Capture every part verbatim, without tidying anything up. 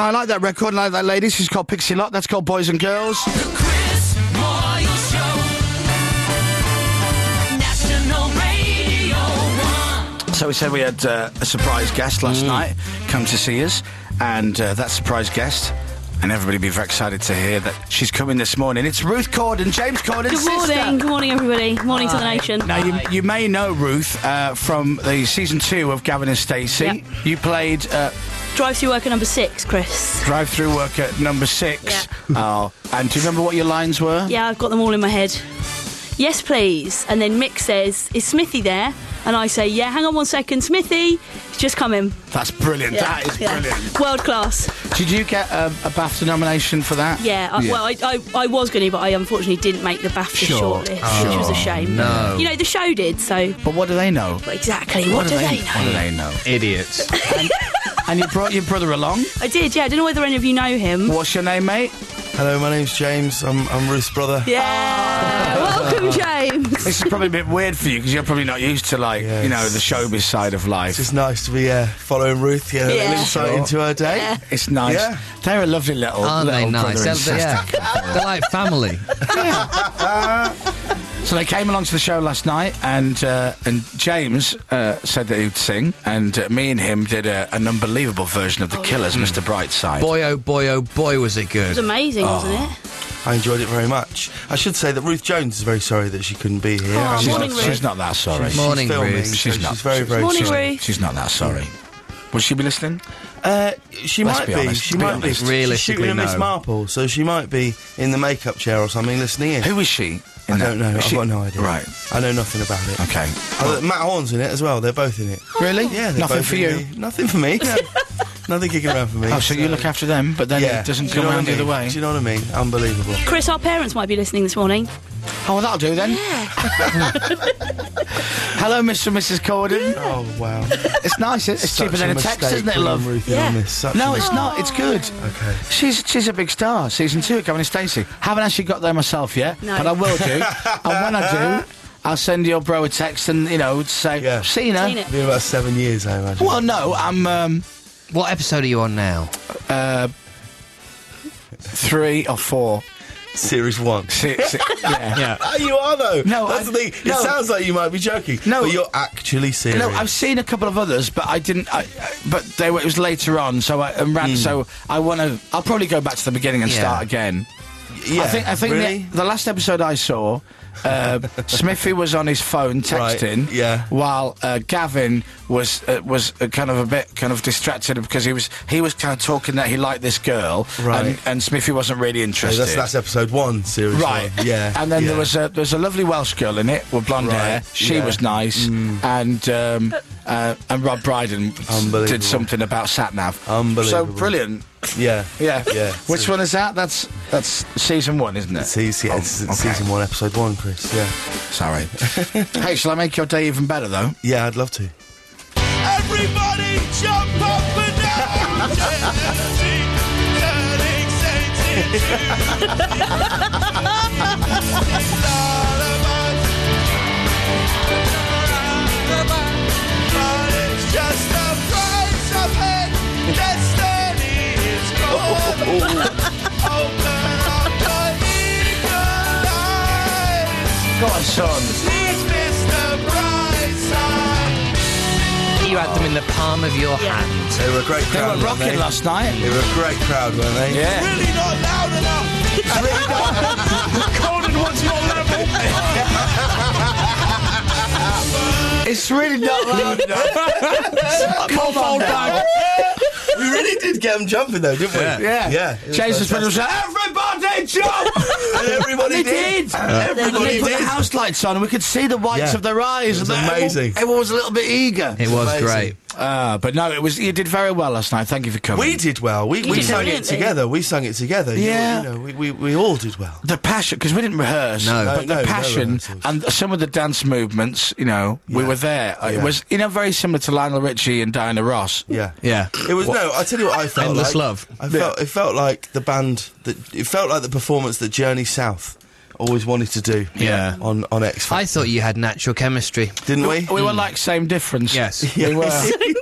I like that record, I like that lady. She's called Pixie Lott. That's called Boys and Girls. The Chris Moyle Show. National Radio one. So we said we had uh, a surprise guest last mm. night come to see us, and uh, that surprise guest, and everybody be very excited to hear that she's coming this morning. It's Ruth Corden, James Corden's Good morning, sister. good morning, everybody. Morning Hi. to the nation. Now, you, you may know Ruth uh, from the season two of Gavin and Stacey. Yep. You played... Uh, Drive-through worker number six, Chris. Drive-through worker number six. Yeah. Oh, and do you remember what your lines were? Yeah, I've got them all in my head. Yes, please. And then Mick says, is Smithy there? And I say, yeah, hang on one second, Smithy, he's just coming. That's brilliant. Yeah. That is yeah. brilliant. World class. Did you get a, a BAFTA nomination for that? Yeah, I, yeah. well, I, I, I was going to, but I unfortunately didn't make the BAFTA sure. shortlist, Oh, which was a shame. No. You know, the show did, so... But what do they know? But exactly, what, what do do they, they know? What do they know? Idiots. and, and you brought your brother along? I did, yeah. I don't know whether any of you know him. What's your name, mate? Hello, my name's James. I'm, I'm Ruth's brother. Yeah! Welcome, James! This is probably a bit weird for you, because you're probably not used to, like, yes. you know, the showbiz side of life. It's just nice to be uh, following Ruth, yeah, Yeah. a little insight Sure. into her day. Yeah. It's nice. Yeah. They're a lovely little, Aren't little they brother nice? and They're, sister. yeah. They're like family. So they came along to the show last night, and uh, and James uh, said that he'd sing, and uh, me and him did a, an unbelievable version of The Killers, Mister Brightside. Boy, oh boy, oh boy, was it It good. was amazing, wasn't it? I enjoyed it very much. I should say that Ruth Jones is very sorry that she couldn't be here. Oh, I'm she's, not- morning, not, Ruth. she's not that sorry. She's Morning, filming, Ruth. so She's she's, not. very, very Morning, sorry. Ruth. She's not that sorry. Will she be listening? Uh, she Let's might be be. honest, She be might honest. be. Realistically, She's shooting a Miss no. Marple, so she might be in the makeup chair or something listening in. Who is she? I in that? don't know. Is I've she- got no idea. Right. I know nothing about it. Okay. Oh, Matt Horn's in it as well. They're both in it. Really? Yeah. They're Nothing both for in you. the- Nothing for me. No. Nothing kicking around for me. Oh, so you look after them, but then yeah. it doesn't Do you come know what around I the mean? other way. Do you know what I mean? Unbelievable. Chris, our parents might be listening this morning. Oh, well, that'll do then. Hello, Mister and Missus Corden. Oh wow. It's nice. It's Such cheaper than a mistake text, isn't it, putting love? Ruth in Yeah. on this. Such No, a it's not. It's good. Okay. She's she's a big star. Season two, Gavin and Stacey. Haven't actually got there myself yet, No. but I will do. And when I do, I'll send your bro a text and, you know, say, Yeah. seen her. Seen it. Been about seven years, I imagine. Well, no, I'm um, What episode are you on now? uh, three or four. Series one. Six, yeah. Yeah. Oh, you are though. No, that's I- the thing. It no. sounds like you might be joking. No. but you're actually serious. No, I've seen a couple of others, but I didn't. I, I, but they were, it was later on, so I and ran. So I want to. I'll probably go back to the beginning and Yeah. start again. yeah. I think. I think really? the, the last episode I saw, uh, Smithy was on his phone texting, Right, yeah. while uh, Gavin was uh, was uh, kind of a bit kind of distracted because he was he was kind of talking that he liked this girl, Right. and, and Smithy wasn't really Yeah, interested. that's, that's episode one, series Right, one. Yeah. and then yeah. there was a there was a lovely Welsh girl in it with blonde Right, hair. She yeah. was nice, and um, uh, and Rob Brydon Unbelievable. did something about Satnav. Unbelievable. So brilliant. Yeah. Yeah, Yeah. Which So- one is that? That's that's season one, isn't it? Season, yeah, Oh, it's okay. season one, episode one, Chris. Yeah. Sorry. Hey, shall I make your day even better though? Yeah, I'd love to. Everybody jump up and down. Turning senses. But it's just a price of it. Destiny is gone. Open up your eagle eyes. Go on, son. It's Mister Brightside. You had them in the palm of your Yeah. hand. They were a great They crowd. were weren't rocking they? last night. They were a great crowd, weren't they? Yeah. Really not loud enough. Conan wants more level. It's really not loud enough. Come on now. We really did get them jumping, though, didn't we? Yeah. Yeah. Yeah. It was Jason Spindler was fantastic. like, everybody jump! And everybody They did. did. And Everybody they put did. the house lights on and we could see the whites Yeah. of their eyes. It was and everyone- amazing. Everyone was a little bit eager. It was amazing. great. Uh, but no, it was. You did very well last night. Thank you for coming. We did well. We, we did sang it brilliantly. together. We sang it together. You- Yeah. You know, we, we, we all did well. The passion, because we didn't rehearse. No. but No, the no, no passion rehearsals. and some of the dance movements. You know, we Yeah. were there. It Yeah. was, you know, very similar to Lionel Richie and Diana Ross. Yeah. Yeah. It was, no, I tell you what I felt Endless like. Love. I felt, it felt like the band, that it felt like the performance that Journey South always wanted to do. Yeah. On on X Factor. I thought you had natural chemistry. Didn't we? We were like same difference. Yes. We were.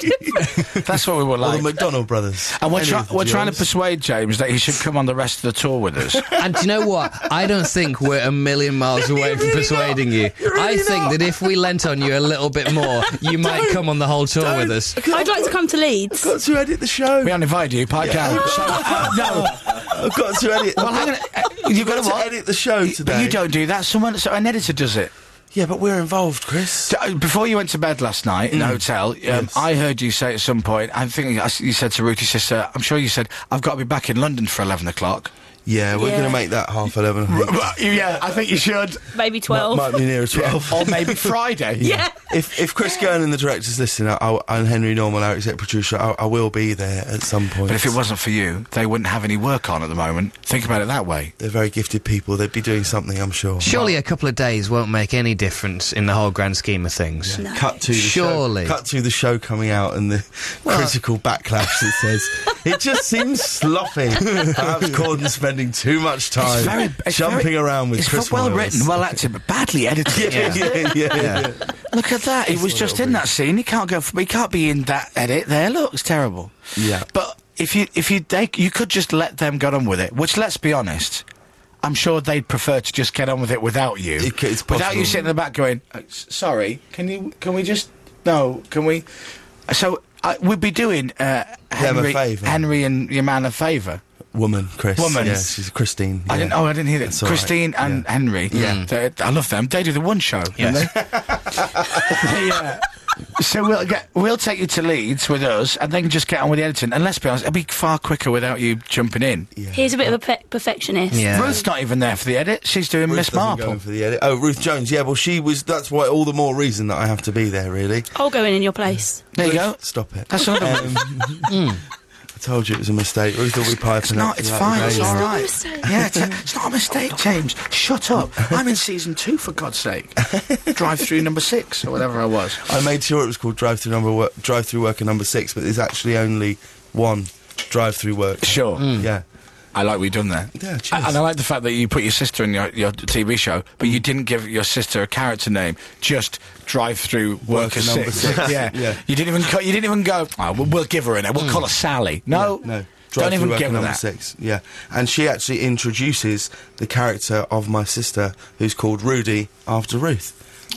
That's what we were Or the like. McDonald brothers. And we're, Any try- of the we're trying to duos. persuade James that he should come on the rest of the tour with us. And do you know what? I don't think we're a million miles away from persuading you. I think that if we lent on you a little bit more, you might come on the whole tour with us. I'd like to come to Leeds. I've got to edit the show. We haven't invited you, but I can. So, uh, no. I've got to edit. Well, hang on. Uh, you've got got to to what? edit the show But today. you don't do that. Someone, so an editor does it. Yeah, but we're involved, Chris. D- uh, Before you went to bed last night in the hotel, um, Yes. I heard you say at some point, I think you s- you said to Ruthie's sister, I'm sure you said, I've got to be back in London for eleven o'clock. Yeah, we're Yeah. going to make that half eleven. I think. Yeah, I think you should. Maybe twelve. Might be nearer twelve. Or maybe Friday. Yeah. If if Chris Gurn, the director's listening, I, I, and Henry Norman, our executive producer, I, I will be there at some point. But if it wasn't for you, they wouldn't have any work on at the moment. Think about it that way. They're very gifted people. They'd be doing something, I'm sure. Surely a couple of days won't make any difference in the whole grand scheme of things. No. Cut to the Surely. show, cut to the show coming out and the critical backlash that says it just seems sloppy. Perhaps Corden spending too much time It's very it's jumping very- around with it's Chris well Miles. written, well acted, but badly edited. Yeah, yeah, yeah. yeah. Look at that. He was just in that scene. He can't go. F- he can't be in that edit there. Look, it's terrible. Yeah. But if you if you they, you could just let them get on with it. Which, let's be honest, I'm sure they'd prefer to just get on with it without you. It c- it's without possible. you sitting in the back going, uh, s- "Sorry, can you? Can we just? No, can we?" So uh, we'd be doing uh, a Henry, favour. Henry and your man a favour. Woman, Chris. Woman. Yeah, she's Christine. I yeah. didn't. Oh, I didn't hear that. That's all right. Christine and Yeah. Henry. Yeah. They- I love them. They do the one show. don't Yes. they? They, uh, so we'll get we'll take you to Leeds with us, and then just get on with the editing. And let's be honest, it'll be far quicker without you jumping in. Yeah. He's a bit of a pe- perfectionist. Yeah. Ruth's not even there for the edit. She's doing Ruth Miss doesn't Marple. go in for the edit. Oh, Ruth Jones. Yeah, well, she was. That's why all the more reason that I have to be there. Really. I'll go in in your place. There you go. Ruth, Stop it. That's another one. Um, I told you it was a mistake. Ruth will be piping It's up not. for It's that fine. today. It's all not a right. mistake. Yeah, it's, a, it's not a mistake, James. Shut up. I'm in season two, for God's sake. Drive through number six or whatever I was. I made sure it was called Drive Through Number Work, Drive Through Worker Number Six, but there's actually only one Drive Through Work. Sure. Yeah. I like what you've done there. Yeah, cheers. And I like the fact that you put your sister in your, your T V show, but you didn't give your sister a character name. Just drive through worker Worker number six. six. yeah. Yeah. You didn't even. Co- you didn't even go. Oh, we'll, we'll give her a name. We'll call her Sally. No. No. Don't Drive even Through give Worker her Number that. Six. Yeah. And she actually introduces the character of my sister, who's called Rudy, after Ruth.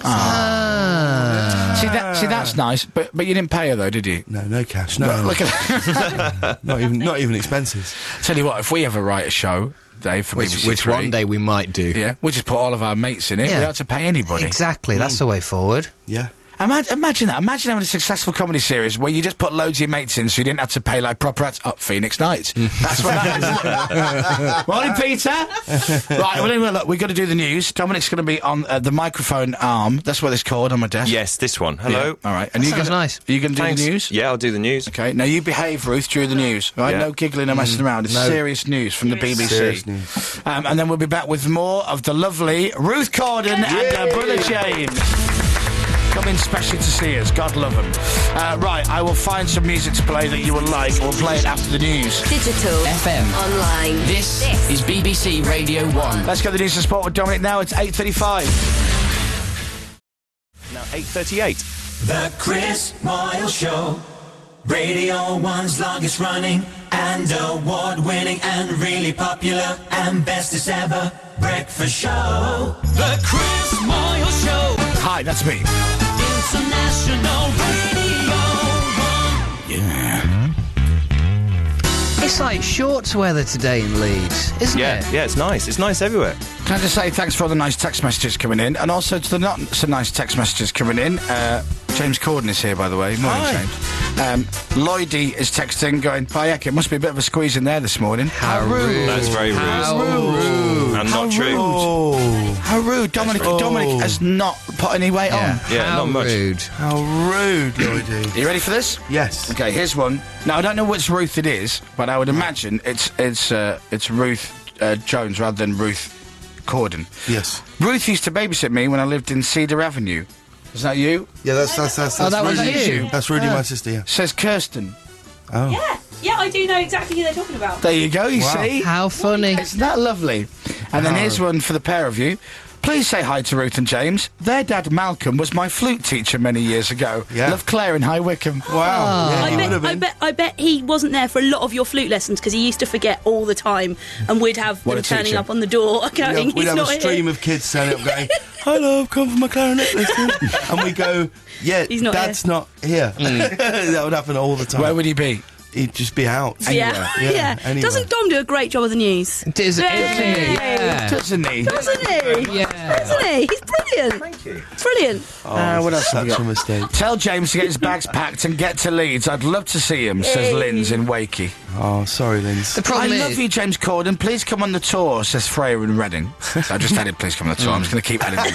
Ah. See that? See that's nice. But but you didn't pay her though, did you? No, no cash. No, Look at. not even not even expenses. Tell you what, if we ever write a show, Dave, for B B Which, C which Three, one day we might do. yeah, we'll just put all of our mates in it. Yeah. We don't have to pay anybody. Exactly, that's the way forward. Yeah. Imagine, imagine that. Imagine having a successful comedy series where you just put loads of your mates in so you didn't have to pay like proper ads. Up Phoenix Nights. That's what that is. Morning, Peter. Right, well, anyway, look, we've got to do the news. Dominic's going to be on uh, the microphone arm. That's what it's called on my desk. Yes, this one. Yeah. Hello. All right. And That you sounds gonna, nice. Are you going to do Thanks. the news? Yeah, I'll do the news. Okay. Now, you behave, Ruth, during the news. Right? Yeah. No giggling or messing around. It's No. serious news from the B B C. Serious news. Um, and then we'll be back with more of the lovely Ruth Corden and her brother James. Coming specially to see us, God love them. Uh, right, I will find some music to play that you will like. We'll play it after the news. Digital. F M. Online. This is B B C Radio one. Let's go to the news and sport with Dominic now. It's eight thirty-five. Now, eight thirty-eight. The Chris Moyle Show. Radio One's longest running and award-winning and really popular and bestest ever breakfast show. The Chris Moyle Show. Hi, that's me. International Radio One. Yeah. It's like shorts weather today in Leeds, isn't Yeah, it? yeah, it's nice. It's nice everywhere. Can I just say thanks for all the nice text messages coming in, and also to the not so nice text messages coming in. Uh, James Corden is here, by the way. Morning, Hi. James. Um, Lloydie is texting, going, Bayek, it must be a bit of a squeeze in there this morning. How rude. That's very rude. How rude. And How not true. Oh, How rude. Dominic, right. Dominic Oh. has not put any weight Yeah, on. Yeah, how not much. rude. how rude, Lloydie. Are you ready for this? Yes. Okay, here's one. Now, I don't know which Ruth it is, but I would imagine it's it's uh, it's Ruth uh, Jones rather than Ruth Corden. Yes. Ruth used to babysit me when I lived in Cedar Avenue. Is that you? Yeah, that's that's that's, Oh, that's that was Rudy. you? That's Rudy, my sister. Yeah. Says Kirsten. Oh. Yeah, yeah, I do know exactly who they're talking about. There you go, you Wow. see? How funny. Isn't that lovely? And then here's one for the pair of you. Please say hi to Ruth and James. Their dad, Malcolm, was my flute teacher many years ago. Yeah. Love, Claire in High Wycombe. Wow. Yeah, I you would bet, have I been. bet I bet he wasn't there for a lot of your flute lessons because he used to forget all the time, and we'd have What them a turning teacher. up on the door We'd going, have, we'd "He's have not a stream here." of kids turning up going, hello, I've come for my clarinet lesson. And we go, yeah, He's not Dad's here. not here. That would happen all the time. Where would he be? He'd just be out. Yeah, Anywhere. yeah. anywhere. Doesn't Dom do a great job of the news? Does it? Yay. Yeah. Doesn't he? Doesn't he? Yeah. Doesn't he? He's brilliant. Thank you. Brilliant. Uh, what else have we Such got? a mistake. Tell James to get his bags packed and get to Leeds. I'd love to see him, says Yay. Lynn's in Wakey. Oh, sorry, Linz. The I problem love is, you, James Corden. Please come on the tour, says Freya in Reading. So I just added, please come on the tour. I'm just going to keep adding.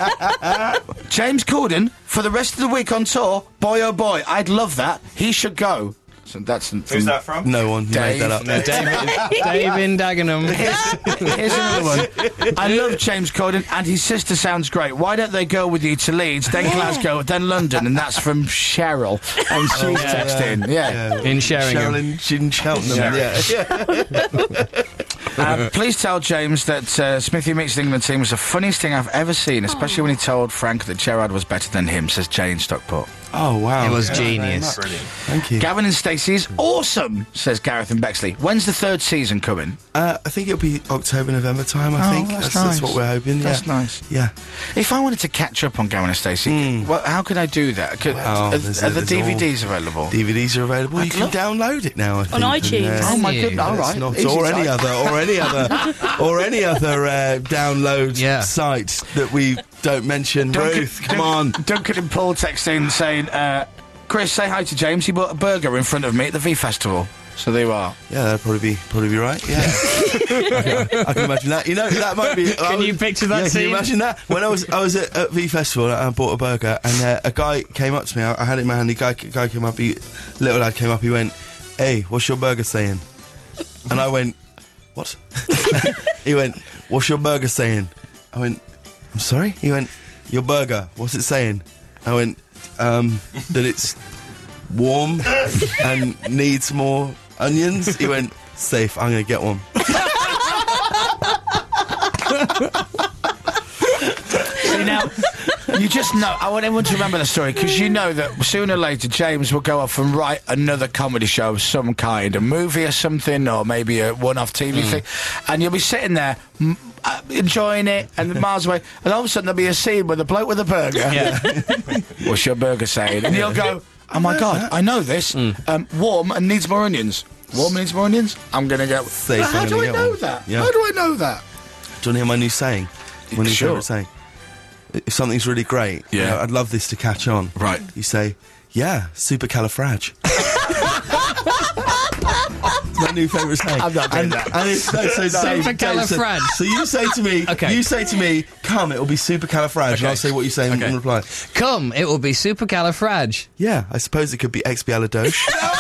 James Corden, for the rest of the week on tour, boy oh boy, I'd love that. He should go. So that's from Who's that from? No one Dave. made that up. No, David, Dave in Dagenham. Here's another one. I love James Corden, and his sister sounds great. Why don't they go with you to Leeds, then Glasgow, then London? And that's from Cheryl. And she's texting. Yeah. In Sheringham. Cheryl in, in Cheltenham. Yeah. Uh, please tell James that uh, Smithy Meets the England team was the funniest thing I've ever seen, especially when he told Frank that Gerrard was better than him, says Jay in Stockport. Oh, wow. It was Thank you very genius. much. Thank you. Gavin and Stacey is awesome, says Gareth and Bexley. When's the third season coming? Uh, I think it'll be October, November time, I Oh, think. that's That's, that's nice. what we're hoping. That's yeah. nice. Yeah. If I wanted to catch up on Gavin and Stacey, well, how could I do that? Could, Well, are, there's- are the there's D V Ds available? D V Ds are available. I'd you can love- download it now, I think. iTunes. and, uh, Oh my you? goodness! All It's right, not- Easy or any type. other, or any other, or any other uh, download Yeah. sites that we don't mention. Duncan- Ruth, come on. Duncan and Paul texting saying, uh, "Chris, say hi to James. He bought a burger in front of me at the V Festival." So there you are. Yeah, that'd probably be probably be right. Yeah, I, can, I can imagine that. You know, that might be. Can you picture that yeah, scene? Can you imagine that? When I was I was at, at V Festival, and I bought a burger, and uh, a guy came up to me. I, I had it in my hand. The guy guy came up. He, little lad came up. He went, "Hey, what's your burger saying?" And I went, "What?" He went, "What's your burger saying?" I went, "I'm sorry." He went, "Your burger. What's it saying?" I went, um, "That it's warm and needs more onions." He went, "Safe, I'm going to get one." See, now, you just know, I want everyone to remember the story, because you know that sooner or later James will go off and write another comedy show of some kind, a movie or something, or maybe a one-off T V thing, and you'll be sitting there m- uh, enjoying it, and miles away, and all of a sudden there'll be a scene with a bloke with a burger. Yeah. What's your burger saying? And you'll go, oh my God, I know this. Um, warm and needs more onions. Warm and needs more onions? I'm going to go... Safe, But how I'm do gonna I get know one. that? Yeah. How do I know that? Do you want to hear my new saying? My new Sure. favourite saying? If something's really great, you Yeah. know, I'd love this to catch on. Right. You say, yeah, supercalifrage. It's my new favourite saying. I'm not doing and, that. And it's no, so Dave, Dave said- Supercalifrage. So you say to me, Okay. you say to me, come, it'll be supercalifrage, and I'll say what you say Okay. in reply. Come, it will be supercalifrage. Yeah, I suppose it could be expialidocious.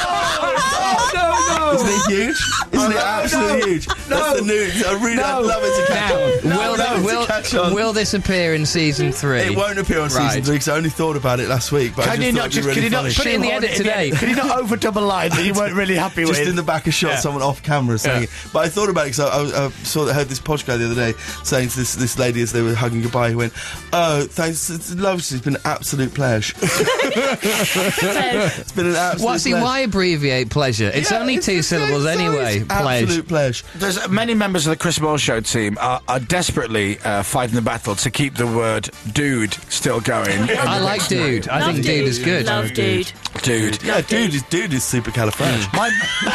Isn't it huge? Isn't it absolutely huge? That's the news. I really, I'd love it to catch Now, on. will, I'd love it to will, catch on. will this appear in season three? It won't appear on season Right. three because I only thought about it last week. But I Can just you thought not it'd just be can really you not funny. Put it in the shoehorn edit today. Can you not overdub a line that you weren't really happy Just with? in the back of shot, someone off camera saying Yeah. it. But I thought about it because I, I, I saw that heard this podcast the other day saying to this this lady as they were hugging goodbye, who went, "Oh, thanks, it's lovely. It's been an absolute pleasure. It's been an absolute What, see, pleasure." why abbreviate pleasure? It's Yeah, only it's two the same syllables size. anyway. Pleasure. Absolute pleasure. There's uh, many members of the Chris Moore Show team are, are desperately uh, fighting the battle to keep the word "dude" still going. I like dude. I Love think dude is good. Love dude. Dude. Yeah, dude is dude is supercalifrage. My,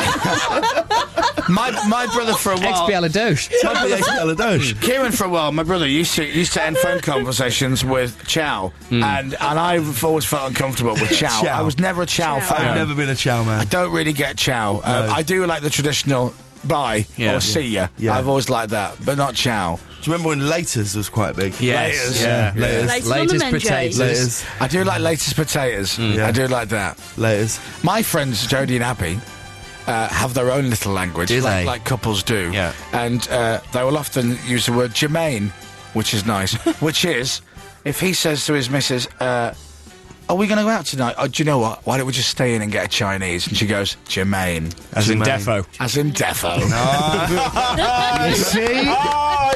my my brother for a while. Expialidocious. Totally expialidocious. Kieran, for a while, my brother used to used to end phone conversations with "chow," and and I've always felt uncomfortable with chow. Chow. I was never a chow, Chow. fan. I've never been a chow man. I don't really get chow. Uh, No. I do like the traditional bye Yeah. or see ya. Yeah. I've always liked that, but not chow. Do you remember when Laters was quite big? Yes. Laters. Yeah. Laters. Laters on the Latest Menjay. potatoes. Laters. I do like latest potatoes. Yeah. I do like that. Laters. My friends Jodie and Abby uh, have their own little language, Do like, they? like couples do. Yeah. And uh, they will often use the word Jermaine, which is nice. Which is, if he says to his missus, uh, "Are we going to go out tonight? Oh, do you know what? Why don't we just stay in and get a Chinese?" And she goes, "Jermaine," As in Jermaine. defo. as in defo. Oh, You see? I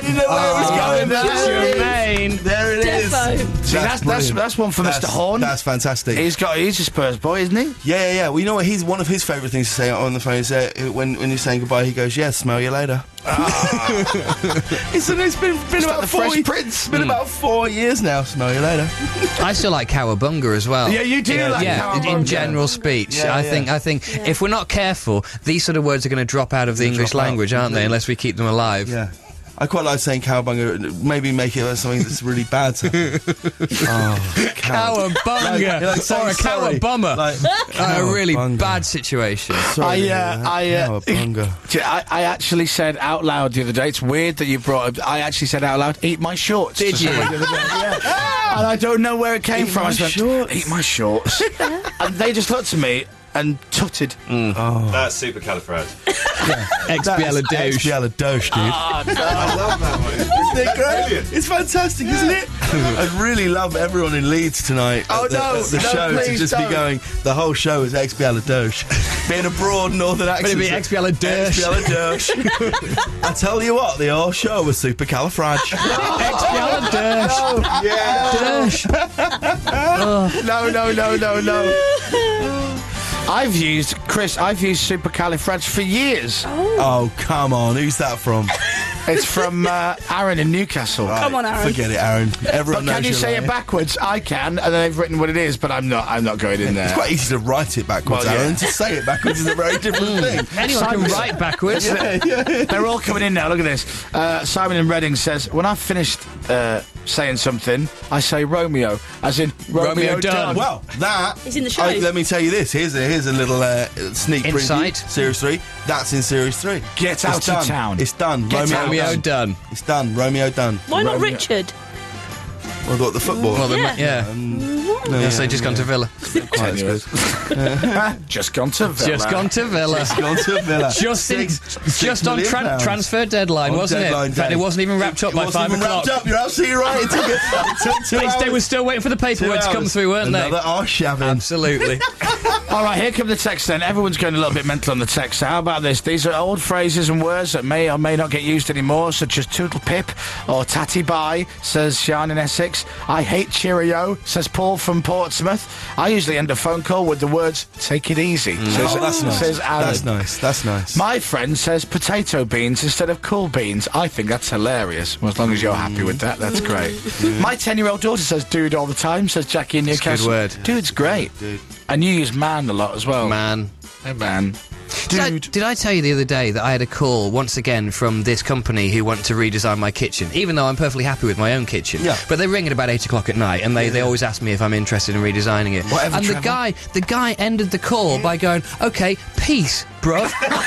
didn't know where it was going. that's your main. There it is. Defo. See, that's, that's, brilliant. that's one for That's- Mister Horn. That's fantastic. He's got, he's a Spurs boy, isn't he? Yeah, yeah, yeah. Well, you know what? He's one of his favourite things to say on the phone is uh, when when you're saying goodbye. He goes, "Yeah, smell you later." it's, it's been been like about the four. Fresh Prince. It's been about four years now. Smell you later. I still like cowabunga as well. Yeah, you do Yeah, like yeah, in- in cowabunga. general speech, Yeah, I yeah. think I think if we're not careful, these sort of words are going to drop out of the They'll English drop out language, aren't they? completely. Unless we keep them alive. Yeah. I quite like saying cowabunga. Maybe make it something that's really bad. To oh, cow. Cowabunga Like- like saying or a sorry. cowabummer. Like, a really cowabunga. bad situation. Sorry, I, uh, yeah, I, uh, cowabunga. Do you- I, I actually said out loud the other day. It's weird that you brought. Up, I actually said out loud, "Eat my shorts." Did to you? somebody the other day. Yeah. And I don't know where it came Eat from. my I just went, shorts. "Eat my shorts," and they just looked at me and tutted. That's super califrage. Expialidocious. Expialidocious, dude. I love that one. Isn't it great? Brilliant. It's fantastic, isn't it? I'd really love everyone in Leeds tonight Oh, at the, no, at the no, show to please just don't. be going, the whole show is Expialidocious. Being a broad northern accent. be Expialidocious. Expialidocious. I tell you what, the whole show was super califrage. Expialidocious. Yeah. No, no, no, no, no. I've used Chris. I've used supercalifrage for years. Oh, come on. Who's that from? It's from uh, Aaron in Newcastle. Come on, Aaron. Forget it, Aaron. Everyone But knows can you you're say lying. it backwards? I can, and then they've written what it is, but I'm not. I'm not going in there. It's quite easy to write it backwards, Well, yeah. Aaron. To say it backwards is a very different thing. Anyone can Simon- write backwards. They're all coming in now. Look at this. Uh, Simon in Reading says, "When I've finished uh, saying something, I say Romeo, as in Romeo, Romeo done. done." Well, that... It's in the show. I- let me tell you this. Here's a, here's a little uh, sneak Insight. preview. Series three. That's in Series three. Get It's out of done. town. It's done. Get Romeo, out. Romeo done. done. It's done. Romeo done. Why not Romeo. Richard? Well, got the football. Well, the ma- Yeah. yeah. No, Yes, they just gone to Villa. quite as good. Just gone to Villa. Just gone to Villa. Just gone to Villa. Just in, Six- six just on million tran- pounds. transfer deadline, On wasn't deadline it? In fact, day. it wasn't even wrapped up It by wasn't five even o'clock. wrapped up. You're absolutely right. It took, it took two They, hours. they were still waiting for the Two paperwork to come hours. through, weren't Another they? arse shaving. Absolutely. All right, here come the texts then. Everyone's going a little bit mental on the text. How about this? These are old phrases and words that may or may not get used anymore, such as toodle pip or tatty bye, says Sean in Essex. I hate Cheerio, says Paul from Portsmouth. I usually end a phone call with the words, take it easy, says, Oh, that's nice. says Alan. That's nice. That's nice. My friend says potato beans instead of cool beans. I think that's hilarious. Well, as long as you're happy with that, that's great. My ten-year-old daughter says dude all the time, says Jackie in It's a good Newcastle. word. Dude's great. Dude. And you use man a lot as well. Man. Hey, man. Did I, Dude. did I tell you the other day that I had a call once again from this company who want to redesign my kitchen, even though I'm perfectly happy with my own kitchen? Yeah. But they ring at about eight o'clock at night, and they, they always ask me if I'm interested in redesigning it. Whatever, and the Trevor. guy the guy ended the call by going, "Okay, peace, bruv."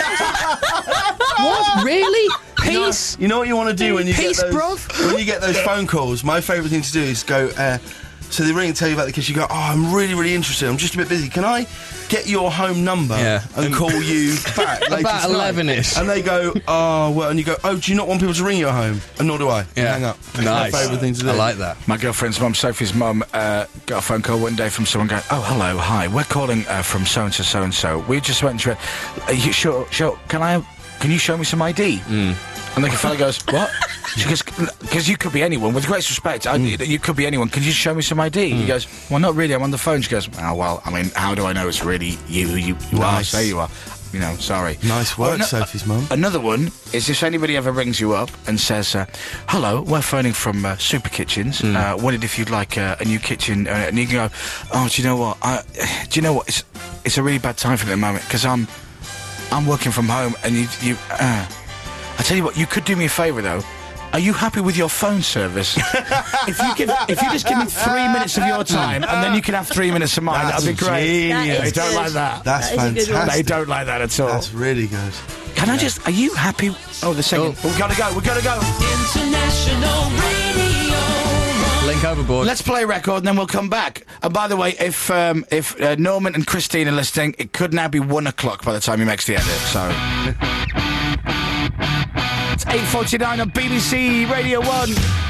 What? Really? Peace? You know what you want to do when you Peace, get those bruv. when you get those phone calls? My favourite thing to do is go. Uh, so they ring and tell you about the kids. You go, "Oh, I'm really, really interested. I'm just a bit busy. Can I get your home number Yeah. and call you back later About tonight?" eleven-ish. And they go, "Oh, well," and you go, "Oh, do you not want people to ring your home?" And nor do I. Yeah. Hang up. That's Nice. my favourite thing to do. I like that. My girlfriend's mum, Sophie's mum, uh, got a phone call one day from someone going, "Oh, hello, hi, we're calling uh, from so-and-so, so-and-so. We just went to it. Are you sure, sure, can I, can you show me some I D? Mm. And the fella goes, what? She goes, because you could be anyone, with great respect, I, you could be anyone, can you show me some I D? He goes, well, not really, I'm on the phone. She goes, oh, well, I mean, how do I know it's really you who you, you are, Nice. say you are? You know, sorry. Nice work, Ano- Sophie's mum. Another one is if anybody ever rings you up and says, uh, hello, we're phoning from uh, Super Kitchens. Uh, wondered if you'd like uh, a new kitchen. Uh, and you can go, oh, do you know what? I, do you know what? It's, it's a really bad time for me at the moment because I'm, I'm working from home and you, you uh, I tell you what, you could do me a favour though. Are you happy with your phone service? if you give, if you just give me three minutes of your time and then you can have three minutes of mine, That's that'd be great. genius. That They is don't good. like that. That's That is a good one. fantastic. They don't like that at all. That's really good. Can I just? Are you happy? Oh, the singing. Oh. We gotta go. We gotta go. International Radio. Link overboard. Let's play a record and then we'll come back. And by the way, if um, if uh, Norman and Christine are listening, it could now be one o'clock by the time he makes the edit. So it's eight forty-nine on B B C Radio One.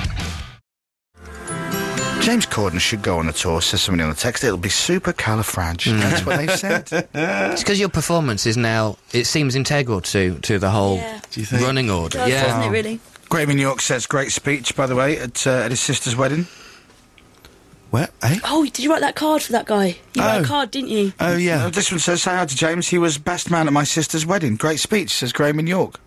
James Corden should go on a tour, says somebody on the text. It'll be super califrage. That's what they've said. It's because your performance is now, it seems integral to, to the whole Yeah. Do you think? running order. Does, yeah. doesn't it really? Graham in York says, great speech, by the way, at, uh, at his sister's wedding. Where? Eh? Oh, did you write that card for that guy? You wrote Oh. a card, didn't you? Oh, yeah. Uh, this one says, say hi to James. He was best man at my sister's wedding. Great speech, says Graham in York.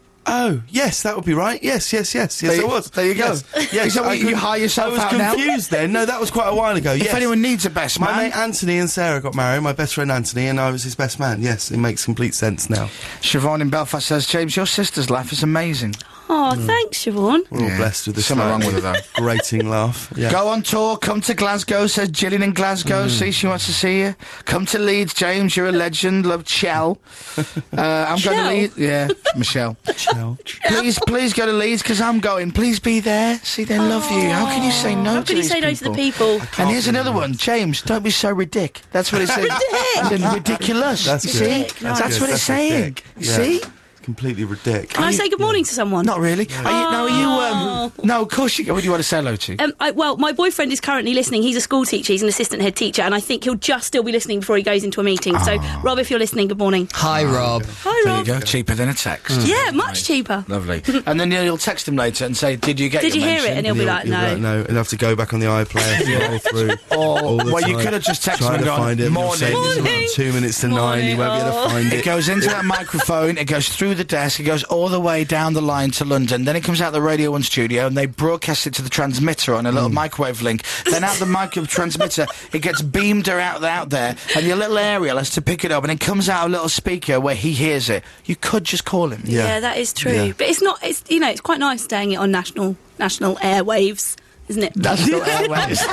Oh, yes, that would be right. Yes, yes, yes, yes, There you- it was. there you go. Yes, yes Is that what I you couldn't- hire yourself I out was now? confused then. No, that was quite a while ago, yes. If anyone needs a best My man... mate Anthony and Sarah got married, my best friend Anthony, and I was his best man. Yes, it makes complete sense now. Siobhan in Belfast says, James, your sister's laugh is amazing. Oh, thanks, Siobhan. We're all Yeah. blessed with this Something slight wrong with her, though. grating laugh. Yeah. Go on tour, come to Glasgow, says Gillian in Glasgow. See, she wants to see you. Come to Leeds, James, you're a legend. Love Chell. Uh, I'm going to Chell? Leeds. Yeah, Michelle. Chell. Please, please go to Leeds because I'm going. Please be there. See, they love you. How can you say no How to can you these say no to the people? And here's another one. James, don't be so ridic. That's what it says. As in ridiculous. That's you good. see? Ridic, That's, nice. what good. it's That's saying. ridic. You Yeah. see? Completely ridiculous. Can I say good morning to someone? Not really. Are you, no, are you, um... No, of course you... What do you want to say hello to? Um, I, well, my boyfriend is currently listening. He's a school teacher. He's an assistant head teacher, and I think he'll just still be listening before he goes into a meeting. So, Rob, if you're listening, good morning. Hi, Rob. Hi, There Rob. you go. Cheaper than a text. Yeah, much cheaper. Lovely. And then you'll text him later and say, did you get Did your you hear it? mention? And he'll be like, You'll no. no. He'll have to go back on the iPlayer, scroll through. Or, all the well, you time, could have just texted trying him and to gone, find it. You'll morning. say it's Morning. around two minutes to nine. You won't be able Morning. to find It it. goes into that microphone, it goes through the desk, it goes all the way down the line to London, then it comes out the Radio one studio and they broadcast it to the transmitter on a little microwave link. Then out the microwave transmitter, it gets beamed out, out there, and your little aerial has to pick it up, and it comes out a little speaker where he hears it. You could just call him. Yeah. Yeah. that is true. Yeah. But it's not, it's, you know, it's quite nice staying it on national national airwaves, isn't it? That's not airways.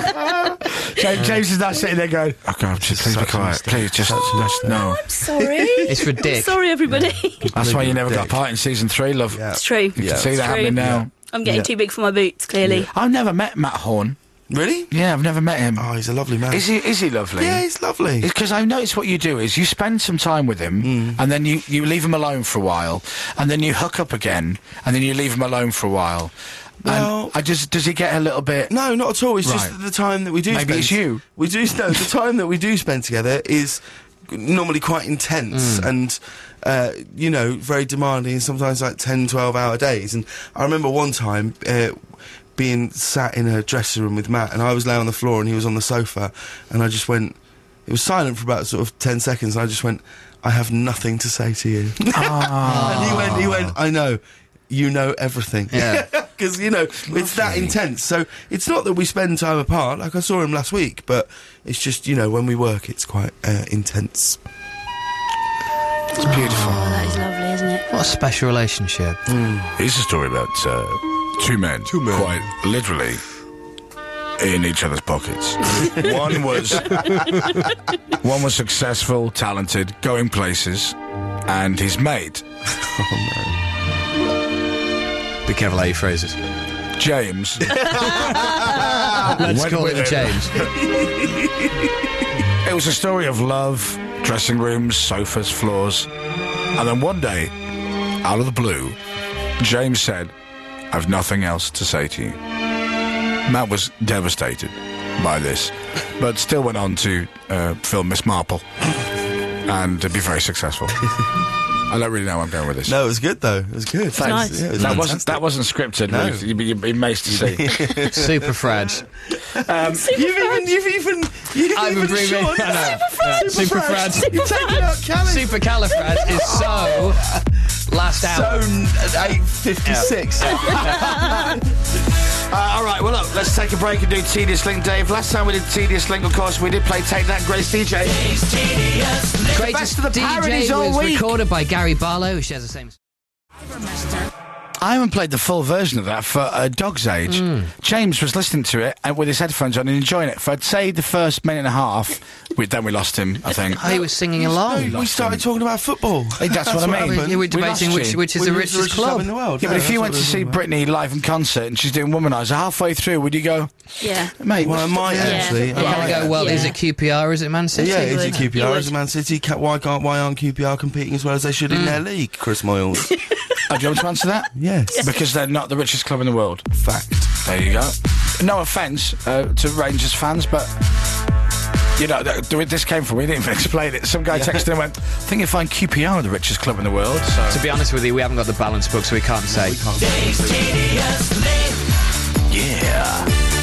James, James is now sitting there going, okay, just please be such a quiet. mistake. Please, just, just no. I'm sorry. It's ridiculous. Sorry, everybody. That's why you never got a Dick. part in season three, love. Yeah. It's true. You Yeah. can see that It's happening true. now. I'm getting Yeah. too big for my boots, clearly. I've never met Matt Horn. Really? Yeah, I've never met him. Oh, he's a lovely man. Is he? Is he lovely? Yeah, he's lovely. Because I noticed what you do is you spend some time with him, Mm. and then you, you leave him alone for a while, and then you hook up again, and then you leave him alone for a while. Well- and I just does he get a little bit? No, not at all. It's just Right. that the time that we do Maybe spend... it's you. We do... No, the time that we do spend together is normally quite intense and, uh, you know, very demanding, and sometimes like ten, twelve hour days. And I remember one time... Uh, being sat in a dressing room with Matt, and I was laying on the floor and he was on the sofa, and I just went... It was silent for about sort of ten seconds, and I just went, I have nothing to say to you. And he went, he went, I know, you know everything. Yeah. Because, you know, it's that intense. So it's not that we spend time apart, like I saw him last week, but it's just, you know, when we work, it's quite uh, intense. It's beautiful. Oh, that is lovely, isn't it? What a special relationship. Here's a story about uh, two men, two men, quite literally in each other's pockets. one was one was successful, talented, going places, and his mate, Be careful how you phrase it. James. Let's Went call with it a change. It was a story of love, dressing rooms, sofas, floors, and then one day, out of the blue, James said, I've nothing else to say to you. Matt was devastated by this, but still went on to uh, film Miss Marple and to be very successful. I don't really know where I'm going with this. No, it was good, though. It was good. It's nice. Yeah, it was that wasn't fantastic. that wasn't scripted. No. Ruth. You'd be, you'd be amazed to see. Super Fred. You've even, you've even, you've I've even been bringing. shortened- I know. Yeah, Super Fred. You've taken out Callie. Super Califred is so last out. Zone at eight fifty-six. Uh, all right, well, look, let's take a break and do Tedious Link, Dave. Last time we did Tedious Link, of course, we did play Take That, Grace D J. Greatest best of the D J parodies all was week. recorded by Gary Barlow, who shares the same. I haven't played the full version of that for a dog's age. James was listening to it and with his headphones on and enjoying it for, I'd say, the first minute and a half. We, then we lost him, I think. Oh, he was singing along. We started talking about football. Hey, that's what I mean. happened. Yeah, we're We debating lost which, you. which is We the were richest club. in the world. Yeah, but if that's you what went to it was see about. Britney live in concert and she's doing Womanizer, halfway through, would you go, Yeah. mate, Well, I what's- might Yeah. actually. Yeah. I might I go, well, Yeah. is it Q P R or is it Man City? Yeah, is would. it Q P You R? would. Is it Man City? Ca- Why can't? Why aren't Q P R competing as well as they should in their league? Chris Moyles. Oh, do you want to answer that? Yes. Because they're not the richest club in the world. Fact. There you go. No offence uh, to Rangers fans, but You know, th- th- this came from, we didn't even explain it. Some guy texted and went, I think you find Q P R the richest club in the world. So. To be honest with you, we haven't got the balance book, so we can't say. We can't say. Yeah.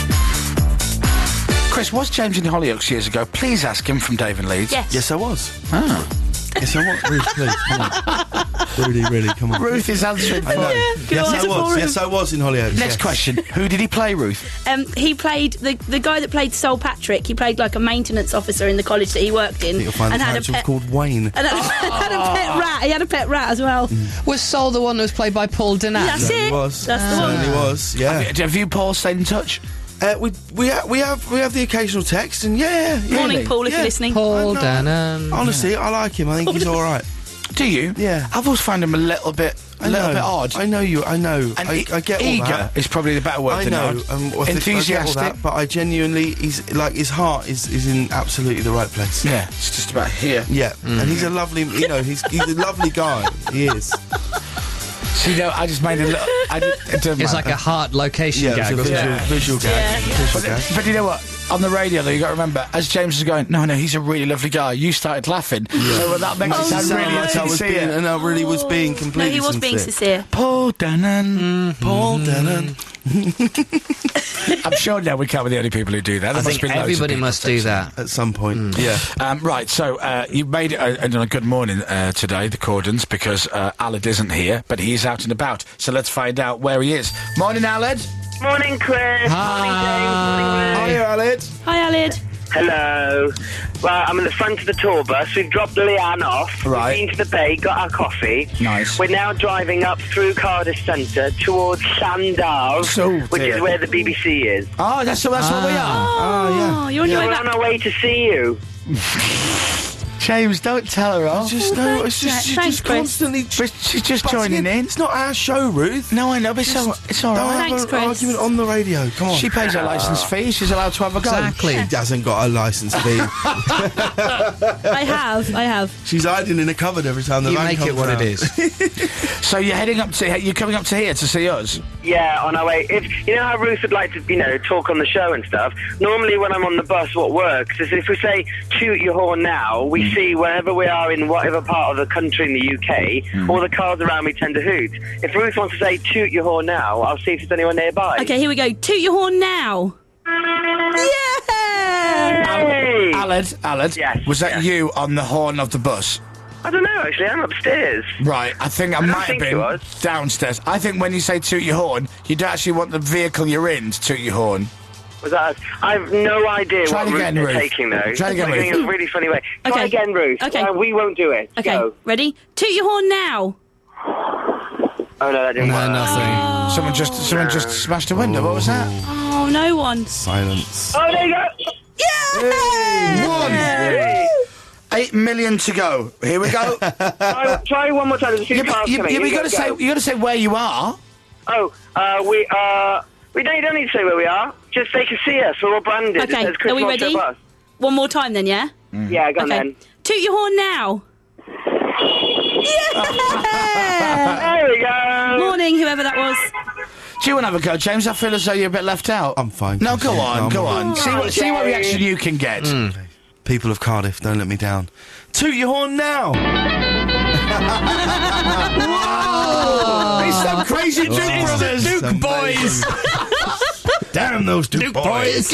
Chris, was James in Hollyoaks years ago? Please ask him from Dave and Leeds. Yes. Yes, I was. Ah. Yes, I was. Ruth, please, come on. Really, really, come on. Ruth is answering for I know. you. Good Yes, I answer for was. him. Yes, I was in Hollyoaks. Next yes. question. Who did he play, Ruth? Um, he played the the guy that played Sol Patrick. He played like a maintenance officer in the college that he worked in, You'll find and the had a character was pet. called Wayne. And had, had a pet rat. He had a pet rat as well. Was Sol the one that was played by Paul Denat? That's He it. was. That's the one. Certainly was. Yeah. Have you, Paul, stayed in touch? Uh, we we ha- we have we have the occasional text, and yeah, yeah. Morning, really. Paul, if Yeah. you're listening. Paul I know. Denat. Honestly, I like him. I think he's all right. Do you? Yeah. I've always found him a little bit, a I little know. bit odd. I know you. I know. And I, e- I get all eager that. is probably the better word I than know. odd. Um, I think- I get all Enthusiastic. that, but I genuinely, he's like his heart is is in absolutely the right place. Yeah, it's just about here. Yeah, and he's a lovely, you know, he's he's a lovely guy. He is. So, you know, I just made a little. I did, it doesn't It's matter. like a heart location Yeah, gag, it was a wasn't visual, it? visual gag. Visual But, gag. but you know what? On the radio, though, you got to remember, as James was going, no, no, he's a really lovely guy. You started laughing, so well, that makes Oh, it sound Sounded really like I was being, sincere. and I really was being No, completely he was being sincere. sincere. Paul Dannon. Paul Dennan. I'm sure now we can't be the only people who do that. There I must think be loads of everybody people must do that. At some point, Mm. yeah. Um, right, so uh, you made it uh, on a good morning uh, today, the Cordons, because uh, Aled isn't here, but he's out and about. So let's find out where he is. Morning, Aled. Morning, Chris. Morning, James. Morning, Ray. Hiya, Aled. Hi, Alid. Hello. Well, I'm at the front of the tour bus. We've dropped Leanne off. Right. We've been to the bay, got our coffee. Nice. We're now driving up through Cardiff Centre towards Llandaff, Oh, which dear. is where the B B C is. Oh, that's, so that's where we are. Oh, you're on your So way we're on back. our way to see you. James, don't tell her off. Just no, it's Yeah, just, she's thanks, just Chris. constantly. But she's just butting joining in. It's not our show, Ruth. No, I know, but it's all, it's all Don't right. have Thanks, an Chris. argument on the radio. Come on. She pays her licence fee. She's allowed to have a go. Exactly. She hasn't got a licence fee. I have, I have. She's hiding in a cupboard every time the You van make comes it what round. it is. So you're heading up to, you're coming up to here to see us? Yeah, on our way. If you know how Ruth would like to, you know, talk on the show and stuff. Normally, when I'm on the bus, what works is if we say "toot your horn now," we see wherever we are in whatever part of the country in the U K, all the cars around me tend to hoot. If Ruth wants to say "toot your horn now," I'll see if there's anyone nearby. Okay, here we go. Toot your horn now. Yeah! Hey! Aled, Aled, Yes, was that yes. you on the horn of the bus? I don't know. Actually, I'm upstairs. Right, I think I, don't might think have it been was. downstairs. I think when you say toot your horn, you don't actually want the vehicle you're in to toot your horn. Was that? I've no idea Try what it route again, they're Ruth. taking though. Try it again, They're Ruth. taking a really funny way. Try Okay. again, Ruth. Okay. Uh, we won't do it. Okay, Go. ready? Toot your horn now. Oh no, that didn't No, work. nothing. Someone just someone just smashed a window. What was that? Oh, no one. Silence. Oh, there you go. One. Hey. Eight million to go. Here we go. try, try one more time. There's a few you, cars you, coming. you, You you got to go. say you got to say where you are. Oh, uh, we uh, we don't, you don't need to say where we are. Just they can see us. We're all branded. It Okay, says Chris are we Marshall ready? Bus. One more time then, yeah? Yeah, go on Okay. then. Toot your horn now. Yeah! There we go. Morning, whoever that was. Do you want to have a go, James? I feel as though you're a bit left out. I'm fine. No, go on, No, go I'm on. See what see what James. reaction you can get. People of Cardiff, don't let me down. Toot your horn now. It's some crazy Duke brothers. Duke boys. Damn those Duke, boys.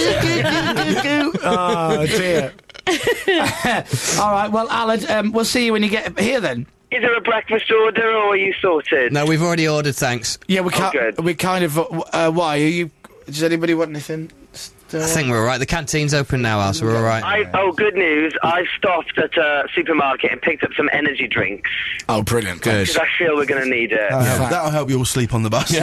Oh dear. All right, well, Aled, um, we'll see you when you get here then. Is there a breakfast order or are you sorted? No, we've already ordered, thanks. Yeah, we can't. good. We kind of. Uh, uh, why are you? Does anybody want anything? Still? I think we're all right. The canteen's open now, Al, so we're all right. I, oh, good news. I stopped at a supermarket and picked up some energy drinks Oh, brilliant. Good. because I feel we're going to need it. That'll, help, that'll help you all sleep on the bus.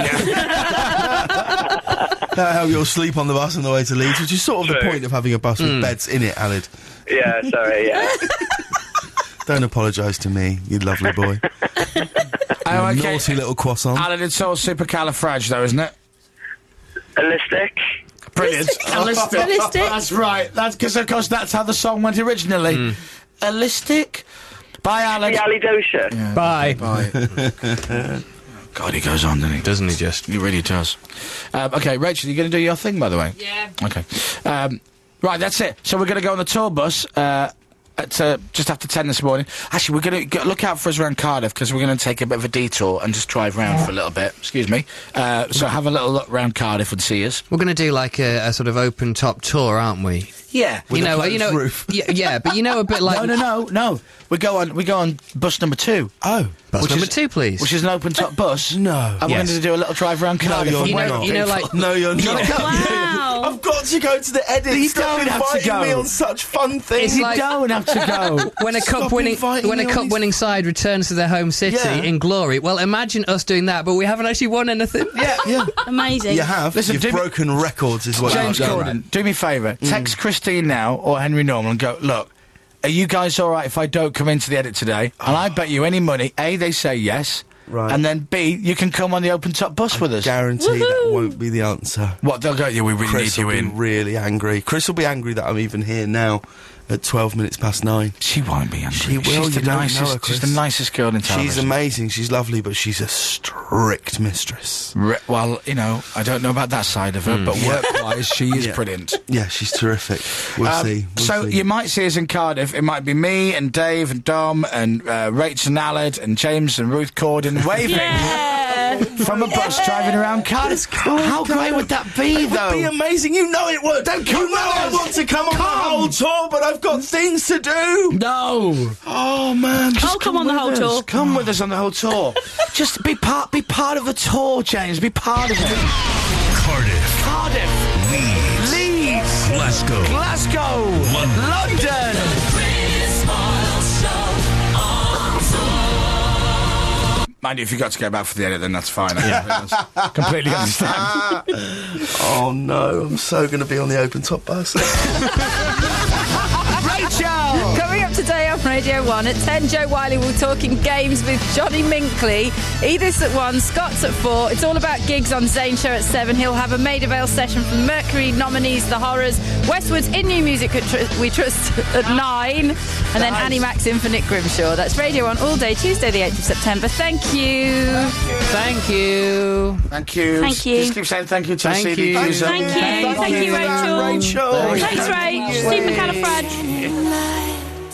That'll help you all sleep on the bus on the way to Leeds, which is sort of the True. point of having a bus with beds in it, Aled. Yeah, sorry, yeah. Don't apologise to me, you lovely boy. Oh, okay. Naughty little croissant. Aled, it's all supercalifrage, though, isn't it? Holistic. Brilliant. Holistic. Holistic. That's right. That's because, of course, that's how the song went originally. Holistic. Bye, Aled. The Ali Dosha. Bye. Bye. God, he goes on, doesn't he? Doesn't he just? He really does. Um, okay, Rachel, you're going to do your thing, by the way? Yeah. Okay. Um, Right, that's it. So we're going to go on the tour bus uh, at uh, just after ten this morning. Actually, we're going to look out for us around Cardiff because we're going to take a bit of a detour and just drive round for a little bit. Excuse me. Uh, so have a little look round Cardiff and see us. We're going to do like a, a sort of open top tour, aren't we? Yeah, you know, you know, roof. yeah, yeah, but you know, a bit like no, no, no, no. We go on. We go on bus number two. Oh, bus which number is- two, please. Which is an open top bus. No. And we're Yes. going to do a little drive around Cardiff. you're and you wait know, on you know, people. like no, you're not. Wow. I've got to go to the edit. You Stop don't have to inviting go. me on such fun things. It's You like- don't have to go. when a Stop cup winning inviting when a me on cup these- winning side returns to their home city Yeah. in glory. Well, imagine us doing that, but we haven't actually won anything. Yeah, yeah. Amazing. You have. Listen, You've do me- broken records, is what James you've done. Corden, do me a favour. Text Christine now or Henry Norman and go, look, are you guys all right if I don't come into the edit today? And I bet you any money, A, they say yes, Right. and then B, you can come on the open top bus with us. Guarantee that won't be the answer. What, they'll go, yeah, we really Chris need you will be in. really angry. Chris will be angry that I'm even here now at twelve minutes past nine. She won't be angry. She will, She's the you don't know nicest, her, she's the Chris. nicest girl in television. She's amazing, she's lovely, but she's a strict mistress. Re- well, you know, I don't know about that side of her, but work-wise, she is Yeah. brilliant. Yeah, she's terrific. We'll Um, see. We'll so see. you might see us in Cardiff. It might be me and Dave and Dom and uh, Rach and Allard and James and Ruth Corden waving Yeah. from a bus driving around Cardiff. How great would that be, It though? would be amazing. You know it would. Don't you come know I with us. want to come on Come. the whole tour, but I've got things to do. No. Oh man, just I'll come on the with whole us. tour. Come with us on the whole tour. Just be part. Be part of the tour, James. Be part of it. Cardiff, Cardiff, Leeds, Leeds, Glasgow, Glasgow, London. London. Mind you, if you got to go back for the edit, then that's fine. I completely understand. Oh no, I'm so going to be on the open top bus. Rachel! Coming up today on Radio one at ten, Joe Wiley will talking games with Johnny Minkley. Edith's at one, Scott's at four. It's all about gigs on Zane Show at seven. He'll have a Maida Vale session from Mercury nominees The Horrors. Westwood's in New Music at tr- We Trust at nine. And then Annie Max in for Nick Grimshaw. That's Radio one all day, Tuesday the eighth of September. Thank you. Thank you. Thank you. Thank you. Just keep saying thank you to Thank C D you. user. Thank you. Thank you, Rachel. Rachel. Thanks, Rach. Supercalifrag.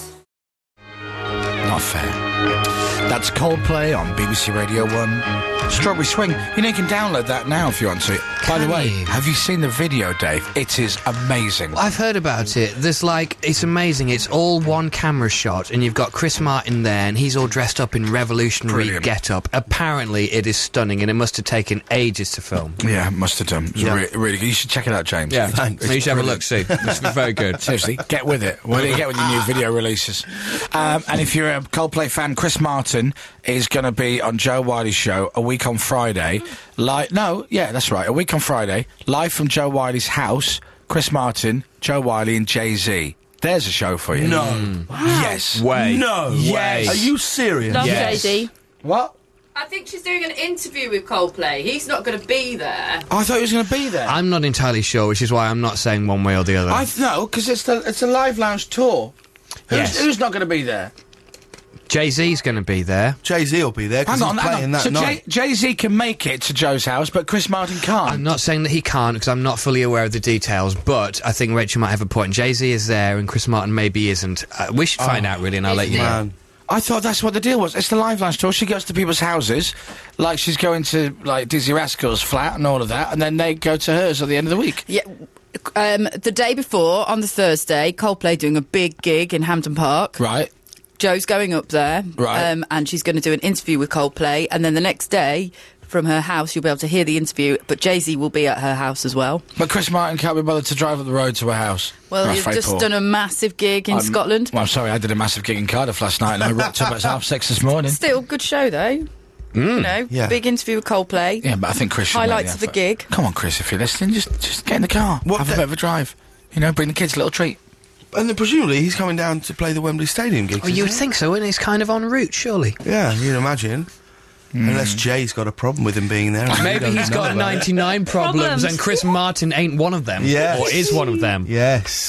Not fair. That's Coldplay on B B C Radio one. Strawberry Swing. You know, you can download that now if you want to. By the Can way, you? have you seen the video, Dave? It is amazing. I've heard about it. There's like, it's amazing. It's all one camera shot, and you've got Chris Martin there, and he's all dressed up in revolutionary Brilliant. get-up. Apparently, it is stunning, and it must have taken ages to film. Yeah, must have done. It's Yeah. re- really good. You should check it out, James. Thanks. You should have a look, see. It's very good. Seriously, get with it. What do you get with your new video releases? Um, and if you're a Coldplay fan, Chris Martin is going to be on Joe Wiley's show a week on Friday. Live, no, yeah, that's right. A week on Friday, live from Joe Wiley's house. Chris Martin, Joe Wiley, and Jay-Z. There's a show for you. No. Yes. Way. No. Yes. Are you serious? Love Yes. Jay-Z. What? I think she's doing an interview with Coldplay. He's not going to be there. Oh, I thought he was going to be there. I'm not entirely sure, which is why I'm not saying one way or the other. I th- no, because it's the it's a live lounge tour. Who's, Yes. who's not going to be there? Jay-Z's going to be there. Jay-Z will be there because Hang he's on, hang playing on. that So night. Jay Z can make it to Joe's house, but Chris Martin can't. I'm not saying that he can't, because I'm not fully aware of the details, but I think Rachel might have a point. Jay-Z is there, and Chris Martin maybe isn't. Uh, we should find out, really, and I'll let you know. Man. I thought that's what the deal was. It's the live lounge tour. She goes to people's houses, like she's going to like Dizzy Rascal's flat and all of that, and then they go to hers at the end of the week. Yeah. Um, the day before, on the Thursday, Coldplay doing a big gig in Hampton Park. Right. Joe's going up there, Right. um, and she's going to do an interview with Coldplay, and then the next day, from her house, you'll be able to hear the interview, but Jay-Z will be at her house as well. But Chris Martin can't be bothered to drive up the road to her house. Well, That's you've very just poor. done a massive gig in I'm- Scotland. Well, I'm sorry, I did a massive gig in Cardiff last night, and I rocked up at half six this morning. Still, good show, though. You know, Yeah. big interview with Coldplay. Yeah, but I think Chris should make Highlights of the effort. gig. Come on, Chris, if you're listening, just just get in the car, What have a the- bit of a drive. You know, bring the kids a little treat. And then presumably he's coming down to play the Wembley Stadium gig. Well, you would think so, and it's kind of en route, surely. Yeah, you'd imagine. Unless Jay's got a problem with him being there. and he Maybe doesn't he's know got about it. ninety-nine problems, Problems. and Chris Martin ain't one of them. Yes. Or is one of them. Yes.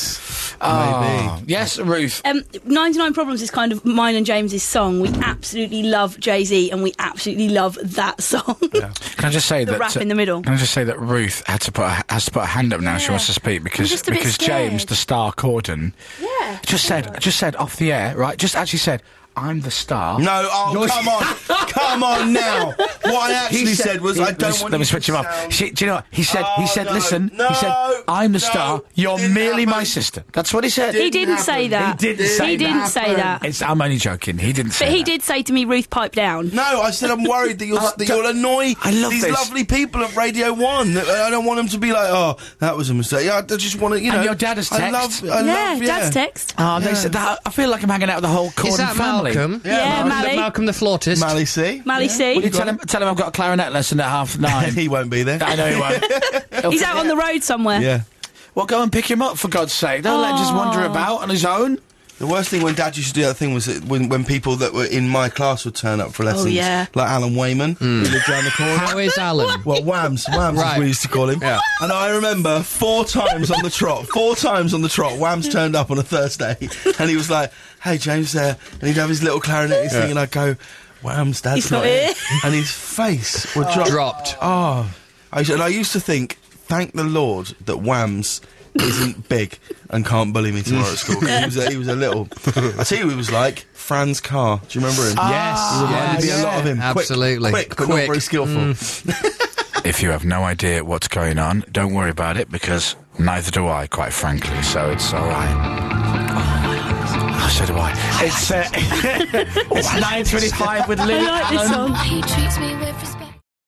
Oh, yes, Ruth. Um, ninety-nine Problems is kind of mine and James's song. We absolutely love Jay-Z and we absolutely love that song. Yeah. Can I just say The that rap uh, in the middle. Can I just say that Ruth had to put a, has to put a hand up now. She Yeah. wants to speak because just a bit because scared. James, the star Corden, Yeah. just said just said off the air, right? Just actually said, "I'm the star." No, oh, You're- come on. Come on now. What I actually He said, was, he- I let don't me, want let you me to switch him up. sound- She, do you know what? He said, he Oh, said, no, listen, no, he said, I'm the no, star, you're didn't merely my happen. sister. That's what he said. He didn't happen. say that. He didn't say He that. didn't say that. It's, I'm only joking. He didn't say But he that. did say to me, Ruth, pipe down. No, I said I'm worried that you'll, Oh, that you'll annoy I love these this. lovely people at Radio One. That- I don't want them to be like, oh, that was a mistake. Yeah, I just want to, you And know. your dad has I text. love, I yeah, love, yeah. Dad's text. Oh, they said that. I feel like I'm hanging out with the whole Corden Is that family. Malcolm? Yeah, Malcolm, Mally. the, Malcolm the flautist. Mally C. Mally C. Will you tell him, tell him I've got a clarinet lesson at half nine? He won't be there. I know he won't. He's out on the road somewhere. Yeah. Well, go and pick him up, for God's sake. Don't let him just wander about on his own. The worst thing when Dad used to do that thing was that when, when people that were in my class would turn up for lessons. yeah. Like Alan Wayman, who lived round the corner. How is Alan? Well, Whams, Whams Right. as we used to call him. Yeah. And I remember four times on the trot, four times on the trot, Whams turned up on a Thursday, and he was like, "Hey, James, there," and he'd have his little clarinet thing, and I'd go, "Whams, Dad's He's not not here," here. and his face would drop. Dropped. Oh, I, used- and I used to think, thank the Lord that Whams isn't big and can't bully me tomorrow at school. 'Cause He was a, he was a little. I tell you, who he was like Franz Carr. Do you remember him? Yes, He reminded yes. me a lot of him. Quick, Absolutely. quick, but not Quick. very skillful. If you have no idea what's going on, don't worry about it, because neither do I, quite frankly, so it's all right. Oh, so do I. It's, uh, it's nine twenty-five with Lily I like this Allen. song. He treats me with respect.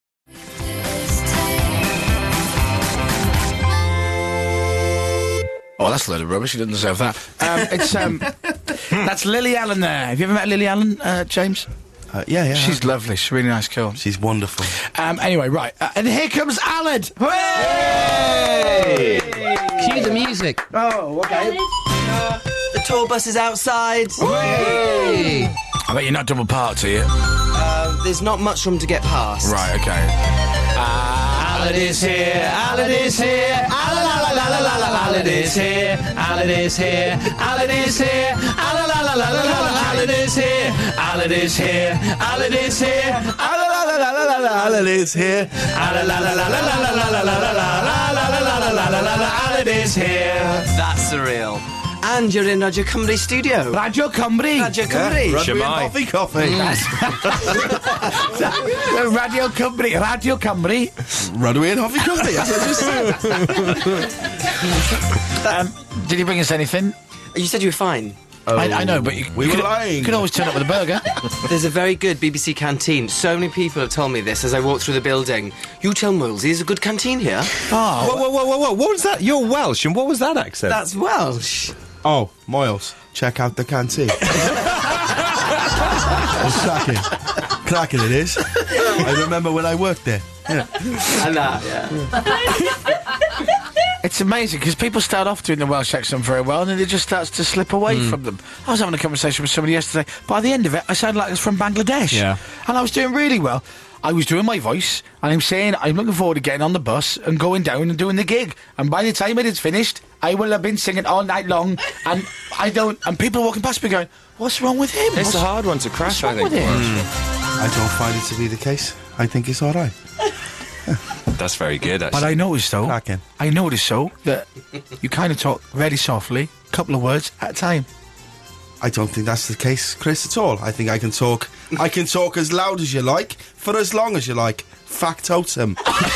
Oh, that's a load of rubbish. He doesn't deserve that. Um, it's um, that's Lily Allen there. Have you ever met Lily Allen, uh, James? Uh, yeah, yeah. She's lovely. She's a really nice girl. She's wonderful. Um, anyway, right, uh, and here comes Alan. Hooray! Cue the music. Oh, okay. The tour bus is outside. Hey. I bet you're not double parked, are you? Uh, there's not much room to get past. Right, okay. Alan is here, Alan is here, Alan, Alan, Alan, Alan, Alan is here, Alan is here, Alan is here, Alan, Alan, Alan, Alan, Alan is here, Alan is here, Alan is here, Alan, Alan, Alan, Alan, Alan is here, Alan, Alan, Alan, Alan, Alan, Alan, Alan, Alan is here. That's surreal. And you're in Radio Cymru studio. Radio Cymru. Radio Cymru. Rugby and coffee, coffee. Radio Cymru. Radio Cymru. Rugby and coffee, coffee. That's what I just said. Um, did he bring us anything? You said you were fine. I, I know, but you, We you were could, lying. You could always turn up with a burger. There's a very good B B C canteen. So many people have told me this as I walk through the building. You tell Moles there's a good canteen here. Oh, Whoa, whow, whoa, whoa, whoa! What was that? You're Welsh, and what was that accent? That's Welsh. Oh, Miles, check out the canteen. It's cracking. Cracking it is. I remember when I worked there. Yeah. And that, yeah. it's amazing because people start off doing the Welsh accent very well, and then it just starts to slip away from them. I was having a conversation with somebody yesterday. By the end of it, I sounded like I was from Bangladesh. Yeah. And I was doing really well. I was doing my voice, and I'm saying I'm looking forward to getting on the bus and going down and doing the gig. And by the time it is finished, I will have been singing all night long, and I don't. And people are walking past me going, "What's wrong with him? It's What's, a hard one to what's crack, wrong I think. with him?" I don't find it to be the case. I think it's all right. That's very good, But actually. I noticed though, Cracking. I noticed though that you kind of talk very softly, a couple of words at a time. I don't think that's the case, Chris, at all. I think I can talk. I can talk as loud as you like, for as long as you like. Factotum.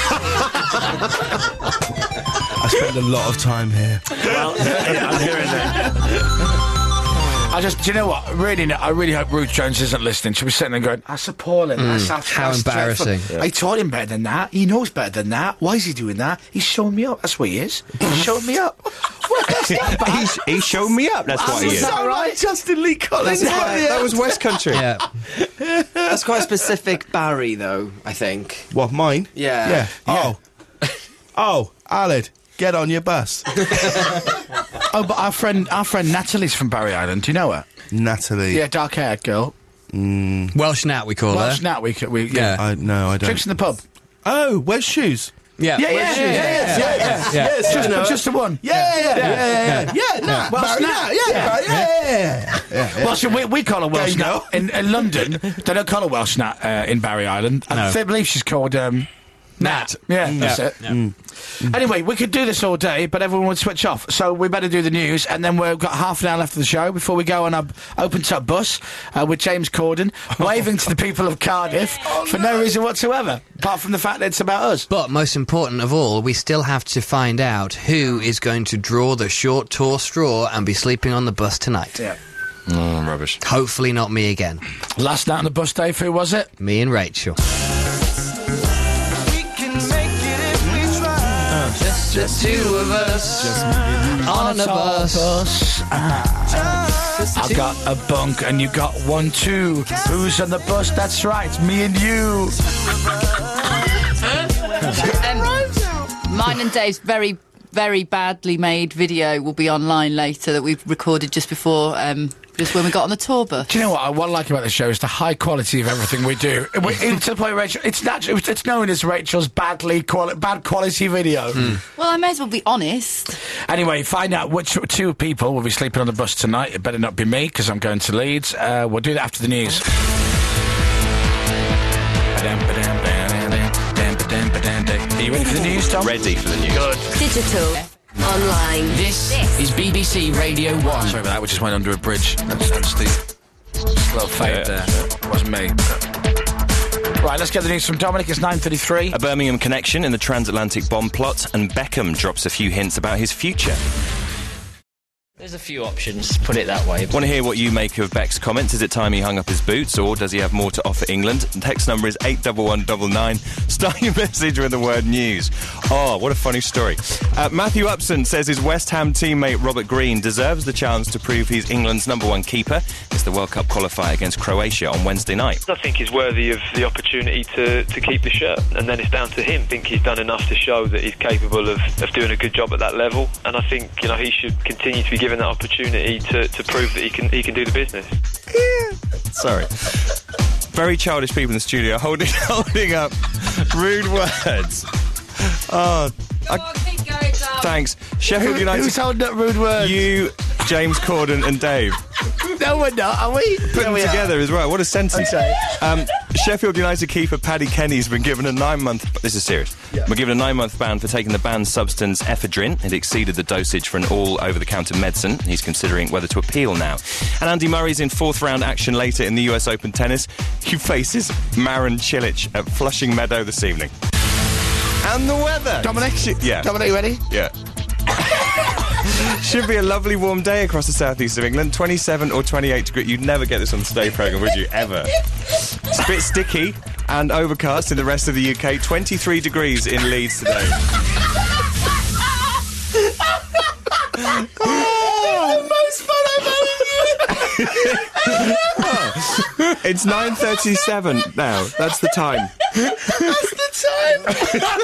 I spend a lot of time here. Well, I'm hearing that. I just, do you know what? Really, no- I really hope Ruth Jones isn't listening. She'll be sitting there going, "That's appalling. That's, that's how that's dreadful. embarrassing." I taught him better than that. He knows better than that. Why is he doing that? He's showing me up. That's what he is. He's showing me up. Well, that's not bad. He's, he showed me up. That's what he Was is. that right? Justin Lee Collins. That's at right. the That end. was West Country. Yeah. That's quite a specific Barry, though, I think. What, mine? Yeah. Yeah. Oh. Oh, Aled, get on your bus. Oh, but our friend, our friend Natalie's from Barry Island. Do you know her? Natalie. Yeah, dark-haired girl. Welsh Nat, we call Welsh her. Nat, we, c- we yeah. Yeah. I, no, I don't. Drinks in the pub. Oh, where's shoes? Yeah. Yeah, yeah, yeah, yeah, yeah, yeah, yeah. Yeah. Yes, Just, I know. just the one. Yeah, yeah, yeah, yeah, yeah, yeah. Yeah, nah, Well, Barry, snap. nah, yeah, Yeah. Barry, yeah, yeah, yeah, yeah, yeah. Well, so we, we call her Welsh There you Nut. In, in London, they don't call her Welsh Nut uh, in Barry Island. I No. th- believe she's called um, Nat. Yeah, that's Yeah. it. Yeah. Mm. Anyway, we could do this all day, but everyone would switch off. So we better do the news, and then we've got half an hour left of the show before we go on our open-top bus uh, with James Corden, waving to the people of Cardiff Oh, for no reason whatsoever, apart from the fact that it's about us. But most important of all, we still have to find out who is going to draw the short tour straw and be sleeping on the bus tonight. Yeah. Oh, rubbish. Hopefully not me again. Last night on the bus, Dave, who was it? Me and Rachel. Just the two of us on a bus. I got a bunk and you got one too. Who's on the bus? That's right, me and you. Um, mine and Dave's very, very badly made video will be online later that we've recorded just before, um, just when we got on the tour bus. Do you know what I what I like about the show is the high quality of everything we do. We- even to the point, Rachel, it's natural. It's known as Rachel's badly quali- bad quality video. Well, I may as well be honest. Anyway, find out which two people will be sleeping on the bus tonight. It better not be me because I'm going to Leeds. Uh, we'll do that after the news. Are you ready for the news, Tom? Ready for the news. Good. Digital. Online. This is B B C Radio one. Sorry about that. We just went under a bridge. That's, that's the just a little fade Yeah. there. It wasn't me. Right, let's get the news from Dominic. It's nine thirty-three. A Birmingham connection in the transatlantic bomb plot, and Beckham drops a few hints about his future. There's a few options, put it that way. Want to hear what you make of Beck's comments? Is it time he hung up his boots, or does he have more to offer England? The text number is eight one one nine nine. Start your message with the word news. Oh, what a funny story. Uh, Matthew Upson says his West Ham teammate Robert Green deserves the chance to prove he's England's number one keeper. It's the World Cup qualifier against Croatia on Wednesday night. I think he's worthy of the opportunity to, to keep the shirt, and then it's down to him. I think he's done enough to show that he's capable of, of doing a good job at that level, and I think, you know, he should continue to be given that opportunity to, to prove that he can he can do the business. Sorry. Very childish people in the studio holding holding up rude words. Oh, I, thanks. Sheffield Who- United. who's holding up rude words? You, James Corden, and Dave. No, we're not, are we? Put There them we are. together as well. What a sentence. Okay. Um, Sheffield United keeper Paddy Kenny's been given a nine-month... This is serious. Yeah. Been given a nine-month ban for taking the banned substance ephedrine. It exceeded the dosage for an all-over-the-counter medicine. He's considering whether to appeal now. And Andy Murray's in fourth-round action later in the U S Open tennis. He faces Marin Cilic at Flushing Meadow this evening. And the weather. Dominic? Yeah. Dominic, you ready? Yeah. Should be a lovely warm day across the southeast of England. twenty-seven or twenty-eight degrees. You'd never get this on the Today programme, would you? Ever. It's a bit sticky and overcast in the rest of the U K. twenty-three degrees in Leeds today. Oh, the most fun I've had. Oh, it's nine thirty-seven now. That's the time. That's the time.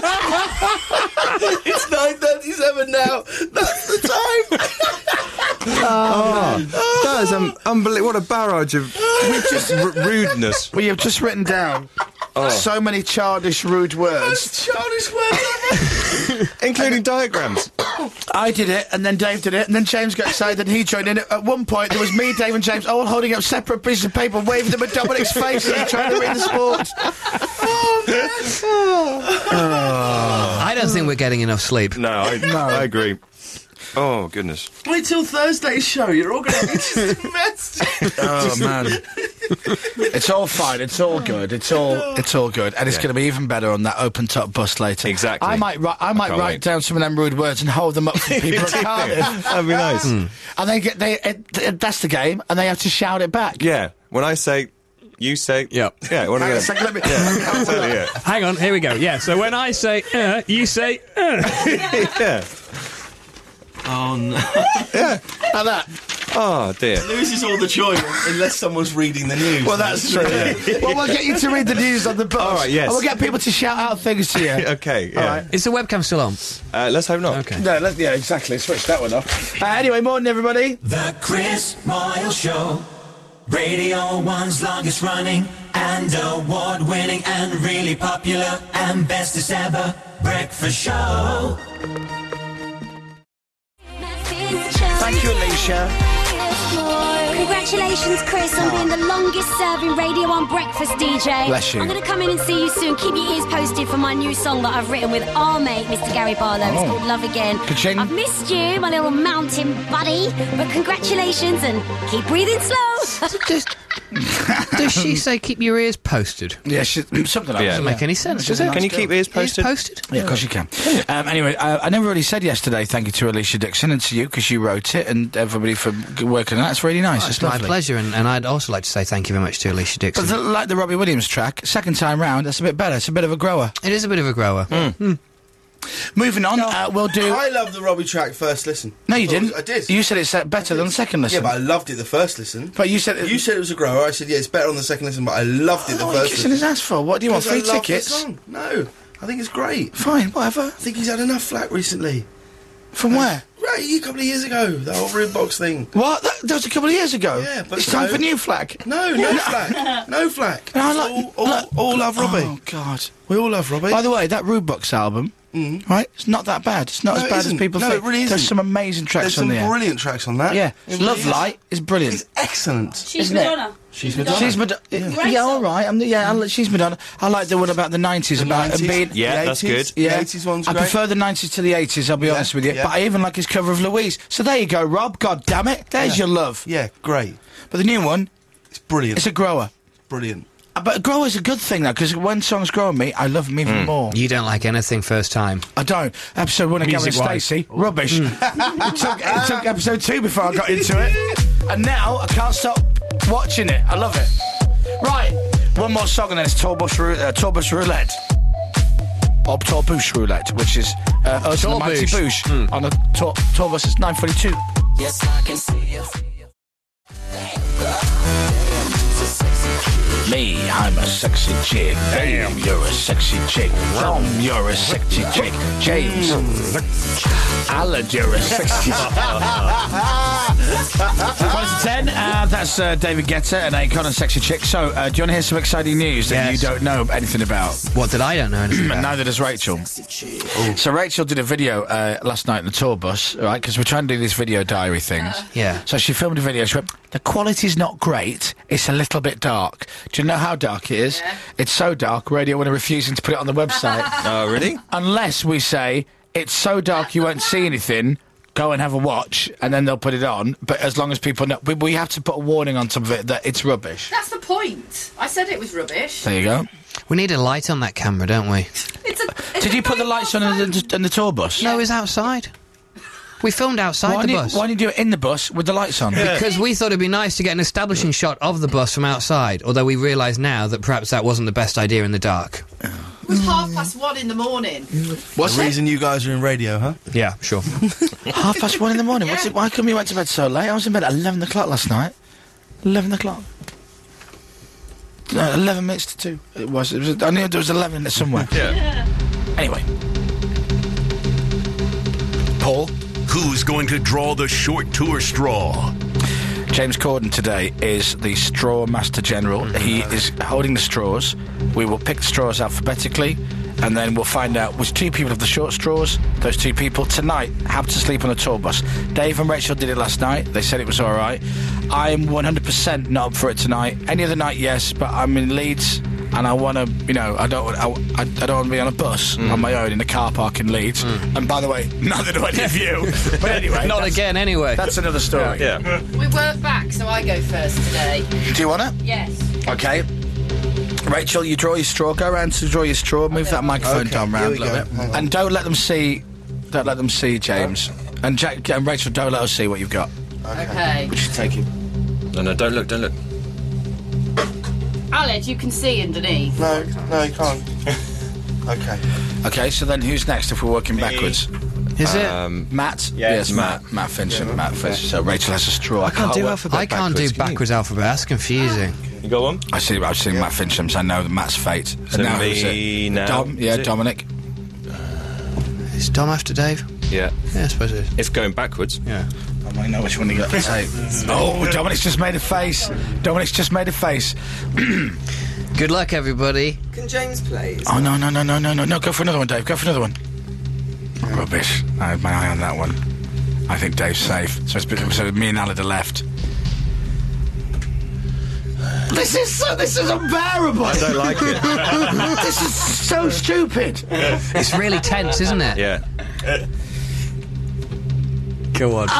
It's nine thirty-seven now. That's the time. Oh, that is um, unbelievable. What a barrage of just r- rudeness. Well, you've just written down Oh. so many childish, rude words. Childish words. Including diagrams. I did it, and then Dave did it, and then James got excited, and he joined in. At one point, there was me, Dave, and James all holding up separate pieces of paper, waving them at Dominic's face as he trying to read the sports. I don't think we're getting enough sleep. No, I, I agree. Oh, goodness. Wait till Thursday's show. You're all going to be just a mess. Oh man, it's all fine. It's all good. It's all it's all good, and it's Yeah. going to be even better on that open top bus later. Exactly. I might ri- I might can't write wait. down some of them rude words and hold them up for people at Cardiff, That'd be nice. and they get they it, it, that's the game, and they have to shout it back. Yeah, when I say, you say... Yep. Yeah, what Hang on a again? second, let me- Yeah, totally, yeah. Hang on, here we go. Yeah, so when I say uh, you say uh. Yeah. Oh, no. Yeah. Like that. Oh, dear. Loses all the joy unless someone's reading the news. Well, that's true. Well, we'll get you to read the news on the bus. All right, yes. And we'll get people to shout out things to you. Okay, yeah. All right. Is the webcam still on? Uh, let's hope not. Okay. No, let, yeah, exactly. Switch that one off. Uh, anyway, morning, everybody. The Chris Moyle Show. Radio One's longest running and award-winning and really popular and bestest ever breakfast show. Thank you, Alicia. Congratulations, Chris, on being the longest-serving Radio one breakfast D J. Bless you. I'm going to come in and see you soon. Keep your ears posted for my new song that I've written with our mate, Mister Gary Barlow. Oh. It's called Love Again. Ka-ching. I've missed you, my little mountain buddy. But congratulations and keep breathing slow. Does she say keep your ears posted? Yeah, she, something like that. Doesn't make any sense, does it? Can you keep ears posted? Ears posted? Yeah, of course you can. Um, anyway, uh, I never really said yesterday thank you to Alicia Dixon and to you because you wrote it and everybody for g- working on that. It's really nice. Oh, it's it's my lovely. pleasure, and, and I'd also like to say thank you very much to Alicia Dixon. But the, like the Robbie Williams track, second time round, that's a bit better. It's a bit of a grower. It is a bit of a grower. Mm. Moving on, uh, we'll do... I love the Robbie track first listen. No, you I thought- didn't. I did. You said it's uh, better than the second listen. Yeah, but I loved it the first listen. But you said... It, You said it was a grower. I said, yeah, it's better on the second listen, but I loved it the oh, what are you first kissing listen. his ass for? What do you want, free Because I love the tickets? song. No, I think it's great. Fine, whatever. I think he's had enough flack recently. From where? Right, a couple of years ago, the whole rib box thing. What? That, that was a couple of years ago? Yeah, but It's time no- for new flag. No, no flack. No flack. No, I like- all, all, look- all love Robbie. Oh, God. We all love Robbie. By the way, that Rude Box album, Mm. right, it's not that bad. It's not No, as it bad as isn't. people No, think. it really There's isn't. some amazing tracks There's on some there. brilliant tracks on that. Yeah. It really Love is. Light is brilliant. It's excellent. She's Isn't it? Madonna. She's Madonna. She's Madonna. Yeah, yeah, all right. I'm the, yeah, I li- she's Madonna. I like the one about the nineties The about nineties. being. Yeah, The that's eighties. good. Yeah, The eighties one's I great. prefer the nineties to the eighties. I'll be Yeah, honest with you. yeah. But I even like his cover of Louise. So there you go, Rob. God damn it. There's Yeah. your love. Yeah, great. But the new one, It's brilliant. it's a grower. brilliant. Uh, But a grower is a good thing though, because when songs grow on me, I love them even more. You don't like anything first time. I don't. Episode one of Gavin Music-wise. Stacey, rubbish. it, took, it took episode two before I got into it. And now I can't stop watching it. I love it. Right, one more song and then it's Tourbus, Rou- uh, Tourbus Roulette. Or Tourbus Roulette, which is uh, us and the Mighty Tourbus. Boosh on the tour- Tourbus. It's nine forty-two. Yes, I can see you. Me, I'm a sexy chick. Damn, you're a sexy chick. Tom, you're a sexy chick. James, Alan, you're a sexy chick. Five to ten. Uh, that's uh, David Guetta and Akon and Sexy Chick. So, uh, do you want to hear some exciting news that Yes. you don't know anything about? What did I don't know anything And about? neither does Rachel. So Rachel did a video uh, last night in the tour bus, right? Because we're trying to do these video diary things. Yeah. So she filmed a video. She went, the quality's not great. It's a little bit dark. Do you know how dark it is? It's so dark, Radio one are refusing to put it on the website. Oh, really? Unless we say, it's so dark you won't see anything, go and have a watch, and then they'll put it on. But as long as people know, we, we have to put a warning on top of it that it's rubbish. That's the point. I said it was rubbish. There you go. We need a light on that camera, don't we? It's a. It's Did a you put the very lights on in the, in the tour bus? No, it was outside. We filmed outside Why the did, bus. why did you do it in the bus with the lights on? Because we thought it'd be nice to get an establishing shot of the bus from outside, although we realise now that perhaps that wasn't the best idea in the dark. It was half past one in the morning. What's the it? reason you guys are in radio, huh? Yeah, sure. Half past one in the morning. What's Yeah. it? Why come you went to bed so late? I was in bed at eleven o'clock last night. Eleven o'clock. No, eleven minutes to two. It was. It was. I knew there was eleven in there somewhere. Yeah. Anyway, Paul. Who's going to draw the short tour straw? James Corden today is the Straw Master General. He is holding the straws. We will pick the straws alphabetically, and then we'll find out which two people have the short straws. Those two people tonight have to sleep on a tour bus. Dave and Rachel did it last night. They said it was all right. I'm one hundred percent not up for it tonight. Any other night, yes, but I'm in Leeds. And I want to, you know, I don't, I, I, I don't want to be on a bus on my own in a car park in Leeds. And by the way, neither do any of you. But anyway, Not that's- again, anyway. That's another story. Yeah. We work back, so I go first today. Do you want it? Yes. Okay. Rachel, you draw your straw. Go around to draw your straw. Move that microphone Okay, down here round we a little go. bit, Hang on. and don't let them see. Don't let them see James and Jack and Rachel. Don't let us see what you've got. Okay. We should take it. No, no, don't look, don't look. Aled, you can see underneath. No, no, you can't. Okay. Okay. So then, who's next? If we're working backwards, Is it? Um, Matt. Yeah, yes, it's Matt. Matt Fincham. Matt Fincham. So Rachel has a straw. I can't do work- alphabet I can't do backwards, can you? backwards alphabet. That's confusing. You got one? I see. I've seen Matt Fincham's. I know Matt's fate. So and now me who's it? now, Dom. Yeah, is it? Dominic. Is Dom after Dave? Yeah. Yeah, I suppose it is. If going backwards. Yeah. I might know which one you got to take. Oh, Dominic's just made a face. Dominic's just made a face. Good luck, everybody. Can James play? Oh, no, no, no, no, no, no. No, go for another one, Dave. Go for another one. Oh, rubbish. I had my eye on that one. I think Dave's safe. So, it's, so me and Alid are left. This is so, this is unbearable. I don't like it. This is so stupid. It's really tense, isn't it? Yeah. Go on.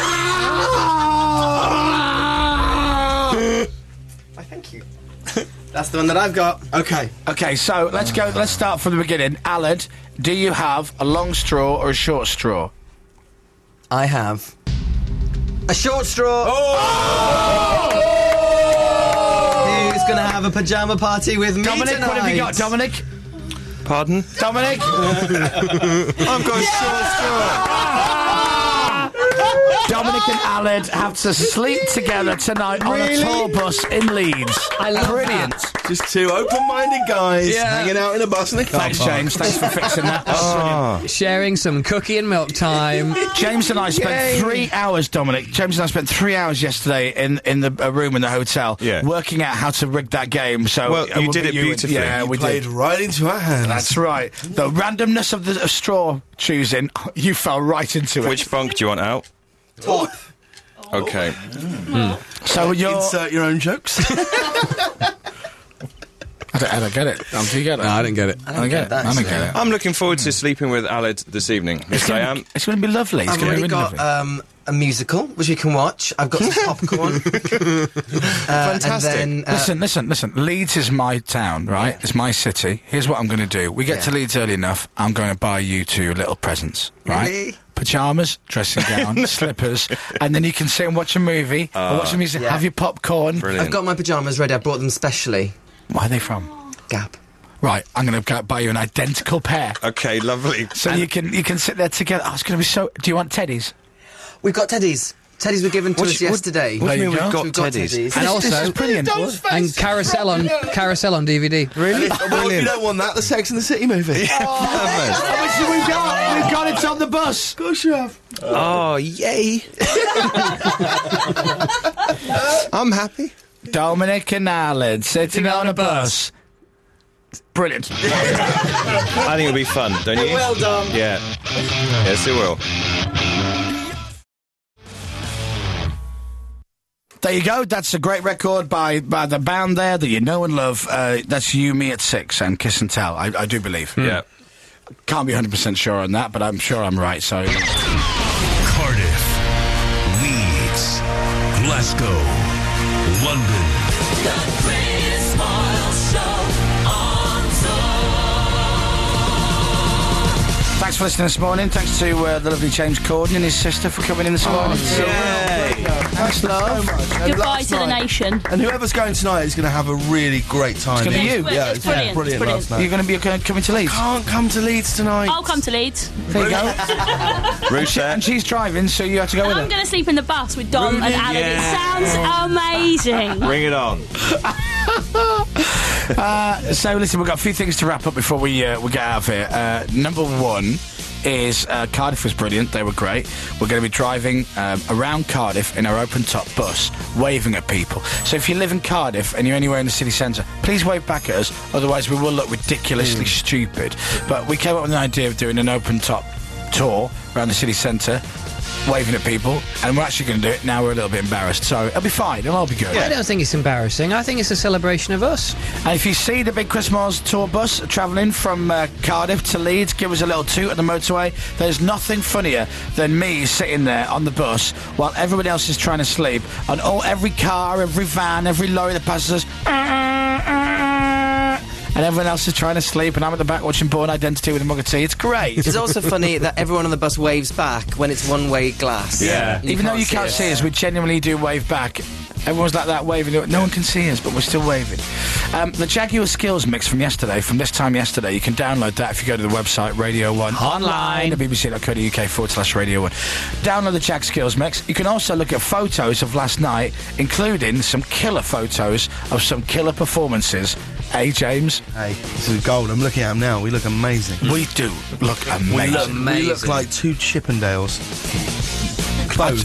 I thank you. That's the one that I've got. Okay. Okay, so let's go. Let's start from the beginning. Alid, do you have a long straw or a short straw? I have a short straw. Oh! Who's gonna have a pajama party with me Dominic, tonight? what have you got, Dominic? Pardon? Dominic? I've got a short straw. Dominic and Alid have to sleep together tonight Really? on a tour bus in Leeds. I love Brilliant. Just two open-minded guys Yeah. hanging out in a bus in a car Thanks, park. James. Thanks for fixing that. Oh. Sharing some cookie and milk time. James and I spent Yay. three hours, Dominic. James and I spent three hours yesterday in in the uh, room in the hotel, Yeah. working out how to rig that game. So Well, uh, you we'll did get it beautifully. Yeah, You we Played did. right into our hands. That's right. The randomness of the of straw choosing, you fell right into it. Which bunk do you want out? Top. Okay. So you're. Insert your own jokes. I don't, I don't get it. Oh, do you get it? No, I didn't get it. I don't get it. I don't get it. I'm looking forward to sleeping with Alid this evening. Yes, I am. It's going to be lovely. It's I've going to be already really got lovely. um, a musical which we can watch. I've got some popcorn. uh, Fantastic. And then, uh, Listen, listen, listen. Leeds is my town, right? It's my city. Here's what I'm going to do. We get Yeah. to Leeds early enough. I'm going to buy you two little presents, right? Really? Pajamas, dressing gown, slippers, and then you can sit and watch a movie or watch a music. yeah. Have your popcorn. Brilliant. I've got my pyjamas ready. I brought them specially. Where are they from? Gap. Right, I'm going to buy you an identical pair, Okay, lovely. so you can you can sit there together. Oh, it's going to be so. Do you want teddies? We've got teddies. Teddies were given to What us do you- what- yesterday. What do you There mean you we've go. got We've got teddies? teddies. And also, This is brilliant. and carousel on carousel on D V D. Really? Well, you don't want that, the Sex and the City movie. Oh, we've got we've got it on the bus. Of course you have. Oh, yay. I'm happy. Dominic and Alid sitting on a bus. Brilliant. I think it'll be fun, don't you? Well done. Yeah. Yes, it will. There you go. That's a great record by by the band there that you know and love. Uh, that's You, Me at Six and Kiss and Tell. I, I do believe. Yeah. Can't be one hundred percent sure on that, but I'm sure I'm right. So. Cardiff, Leeds, Glasgow, London. The Chris Miles Show on Thanks for listening this morning. Thanks to uh, the lovely James Corden and his sister for coming in this morning. Yay. Thanks, love. Goodbye to the nation. And whoever's going tonight is going to have a really great time. It's gonna be you. Yeah, It's it's brilliant, brilliant, it's brilliant. last night. You're going to be uh, coming to Leeds. Can't come to Leeds tonight. I'll come to Leeds. There you go. Ruth there. And she's driving, so you have to go with I'm her. going to sleep in the bus with Dom and Alan. It sounds amazing. Bring it on. Uh, so listen, we've got a few things to wrap up before we uh, we get out of here. Uh, number one is uh, Cardiff was brilliant. They were great. We're going to be driving um, around Cardiff in our open-top bus, waving at people. So if you live in Cardiff and you're anywhere in the city centre, please wave back at us. Otherwise, we will look ridiculously stupid. But we came up with an idea of doing an open-top tour around the city centre, waving at people, and we're actually going to do it. Now we're a little bit embarrassed, so it'll be fine. It'll all be good. I don't think it's embarrassing. I think it's a celebration of us. And if you see the big Chris Miles tour bus travelling from uh, Cardiff to Leeds, give us a little toot at the motorway. There's nothing funnier than me sitting there on the bus while everybody else is trying to sleep, and all every car, every van, every lorry that passes us, and everyone else is trying to sleep, and I'm at the back watching Born Identity with a mug of tea. It's great. It's also funny that everyone on the bus waves back when it's one-way glass. Yeah. Even though you can't it. see us, we genuinely do wave back. Everyone's like that waving. No one can see us, but we're still waving. Um, the Jaguar Skills mix from yesterday, from this time yesterday, you can download that if you go to the website Radio one online at bbc.co.uk forward slash Radio one. Download the Jag Skills mix. You can also look at photos of last night, including some killer photos of some killer performances. Hey, James. Hey, this is gold. I'm looking at them now. We look amazing. We do look We amazing. look, we Amazing. look like two Chippendales. Clothed.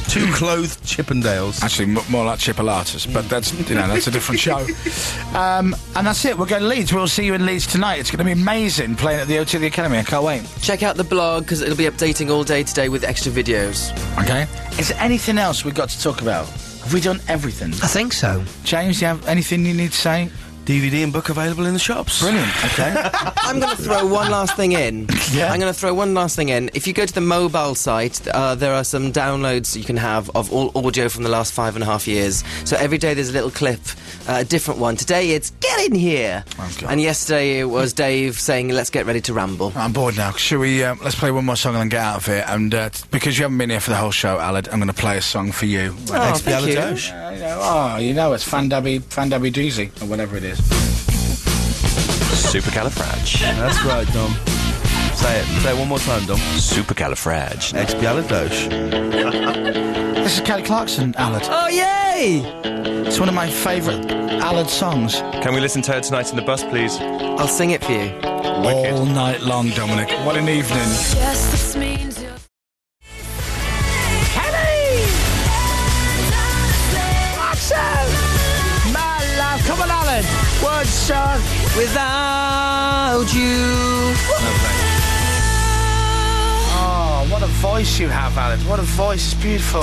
Two clothed Chippendales. Actually, m- more like Chipolatas, but that's you know that's a different show. Um, and that's it. We're going to Leeds. We'll see you in Leeds tonight. It's going to be amazing playing at the O two The Academy. I can't wait. Check out the blog because it'll be updating all day today with extra videos. Okay. Is there anything else we've got to talk about? Have we done everything? I think so. James, you have anything you need to say? D V D and book available in the shops. Brilliant. Okay. I'm going to throw one last thing in. Yeah. I'm going to throw one last thing in. If you go to the mobile site, uh, there are some downloads you can have of all audio from the last five and a half years. So every day there's a little clip, uh, a different one. Today it's Get In Here. Oh, God. And yesterday it was Dave saying, let's get ready to ramble. I'm bored now. Should we, uh, let's play one more song and then get out of here. And uh, t- because you haven't been here for the whole show, Alad, I'm going to play a song for you. Oh, thank you. Uh, you know, oh, you know, it's Fandabby, Fandabby Doozy, or whatever it is. Supercalifrage. That's right, Dom. Say it. Say it one more time, Dom. Supercalifrage. Expialidocious. This is Kelly Clarkson, Alad. Oh, yay! It's one of my favourite Alad songs. Can we listen to her tonight in the bus, please? I'll sing it for you. Wicked. All night long, Dominic. What an evening. Yes, this means you're... Kelly! Clarkson! My love. Come on, Alad. One song. Without you. Oh, what a voice you have, Alad. What a voice. It's beautiful.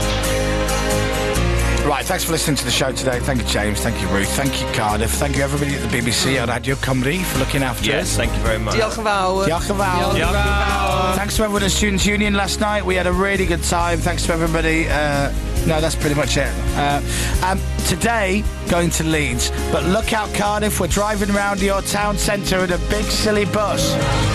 Right, thanks for listening to the show today. Thank you, James. Thank you, Ruth. Thank you, Cardiff. Thank you, everybody at the B B C on Radio Cymru for looking after Yes, us. thank you very much. Diolch yn fawr. Diolch yn fawr. Diolch yn fawr. Thanks to everyone at Students' Union last night. We had a really good time. Thanks to everybody. Uh, no, that's pretty much it. Uh, um, today, going to Leeds. But look out, Cardiff. We're driving around your town centre in a big, silly bus.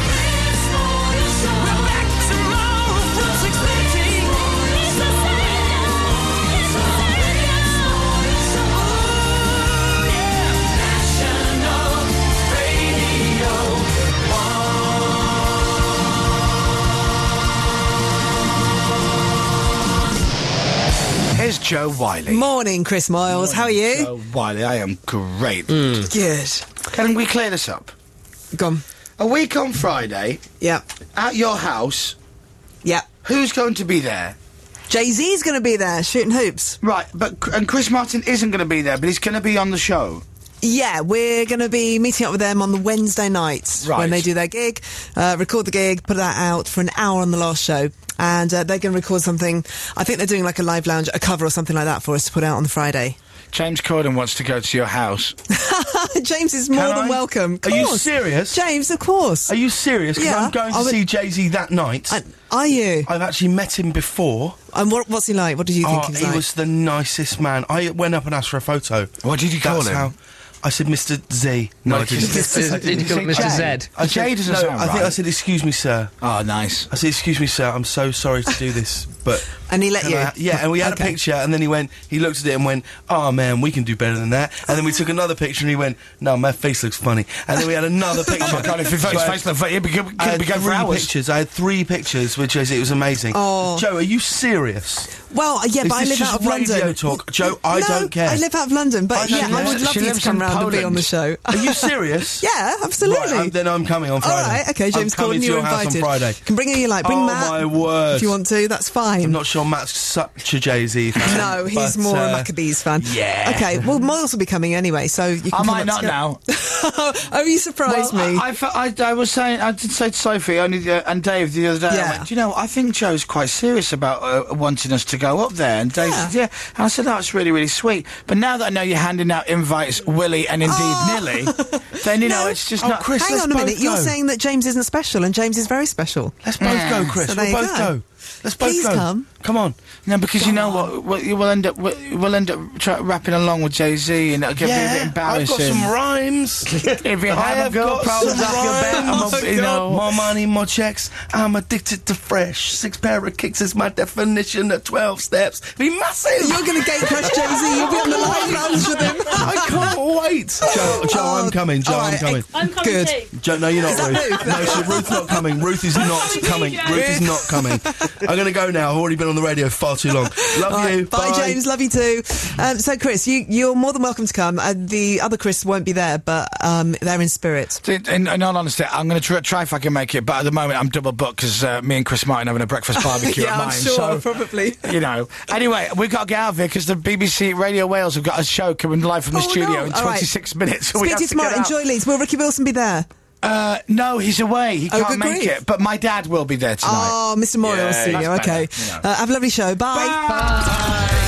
Here's Joe Wiley. Morning, Chris Miles. How are you? Joe Wiley, I am great. Good. Can we clear this up? Go on. A week on Friday, Yeah. at your house, Yeah. who's going to be there? Jay-Z's going to be there shooting hoops. Right, but and Chris Martin isn't going to be there, but he's going to be on the show. Yeah, we're going to be meeting up with them on the Wednesday nights Right. when they do their gig, uh, record the gig, put that out for an hour on the last show. And uh, they're going to record something. I think they're doing like a live lounge, a cover or something like that for us to put out on the Friday. James Corden wants to go to your house. James is more Can than I? welcome. Of Are you course. serious? James, of course. Are you serious? Because Yeah, I'm going I to would- see Jay-Z that night. Uh, are you? I've actually met him before. And what, what's he like? What did you think Oh, he was he like? was the nicest man. I went up and asked for a photo. What did you call That's him? How, I said, Mister Z. No, I didn't. Mister Did you call him Mister Jay? Z? I Jay said- doesn't no, sound I think right. I said, excuse me, sir. Oh, nice. I said, excuse me, sir, I'm so sorry to do this, but... And he let Can you? I- yeah, and we had Okay. a picture, and then he went, he looked at it and went, oh man, we can do better than that. And then we took another picture, and he went, no, my face looks funny. And then we had another picture. Oh my God, if your So face I- face looked funny, it'd be good- I had it'd be good for three hours. pictures. I had three pictures, which was, it was amazing. Oh. Joe, are you serious? Well, yeah, Is but I this live just out of radio London. talk? Joe, I no, don't care. I live out of London, I but don't yeah, care. I would love She you lives to come in round and be Poland. on the show. Are you serious? Yeah, absolutely. Right, um, then I'm coming on Friday. All right, okay, James I'm coming Corden, to you're your house invited. on Friday. Can bring who you like. Bring oh, Matt. my word. If you want to, that's fine. I'm not sure Matt's such a Jay-Z fan. No, he's but, more uh, a Maccabees fan. yeah. Okay, well, Miles will be coming anyway, so you can I come might up not together. now. Oh, you surprised Well, me. I, I, fe- I, I was saying, I did say to Sophie only, uh, and Dave the other day, I Yeah. went, do you know, I think Joe's quite serious about uh, wanting us to go up there. And Dave Yeah. said, yeah. And I said, oh, it's really, really sweet. But now that I know you're handing out invites, Willie, and indeed Oh. Nilly, then, you know, No. it's just Oh, not... Chris, Hang let's on a both minute, you're go. saying that James isn't special, and James is very special. Let's both go, Chris. So there we'll you both go. go. Let's both Please go. come. Come on. No, because you know what, we'll, we'll end up we'll, we'll end up try, rapping along with Jay-Z, and it'll get yeah, a bit embarrassing. I've got some rhymes. If you I have a have girl got problems, some I feel better. rhymes. I'm a- you know. More money, more checks. I'm addicted to fresh. Six pair of kicks is my definition of twelve steps. Be massive. You're going to gate crash Jay-Z. You'll be on the live lounge with him. I can't wait. Joe, Joe Oh, I'm coming. Joe, all I'm right, coming. I'm coming Good. too. Joe, no, you're not Is that Ruth. Ruth? No, she, Ruth's not coming. Ruth is not coming too, coming. Joe. Ruth is not coming. I'm going to go now. I've already been on the radio far too long. Love All you. right, bye, Bye, James. Love you too. Um, so, Chris, you, you're more than welcome to come. Uh, the other Chris won't be there, but um, they're in spirit. In, in, in all honesty, I'm going to try, try if I can make it, but at the moment I'm double booked because uh, me and Chris Martin having a breakfast barbecue yeah, at mine. I'm sure, so, probably. You know. Anyway, we've got to get out of here because the B B C Radio Wales have got a show coming live from the Oh, studio no. in All right. twenty-six minutes. So we Speak have to you to tomorrow. get out. Enjoy Leeds. Will Ricky Wilson be there? Uh, no, he's away. He Oh, can't good make grief. it. But my dad will be there tonight. Oh, Mister Moyle Yeah, Studio. that's better, Okay. you know. Uh, have a lovely show. Bye. Bye.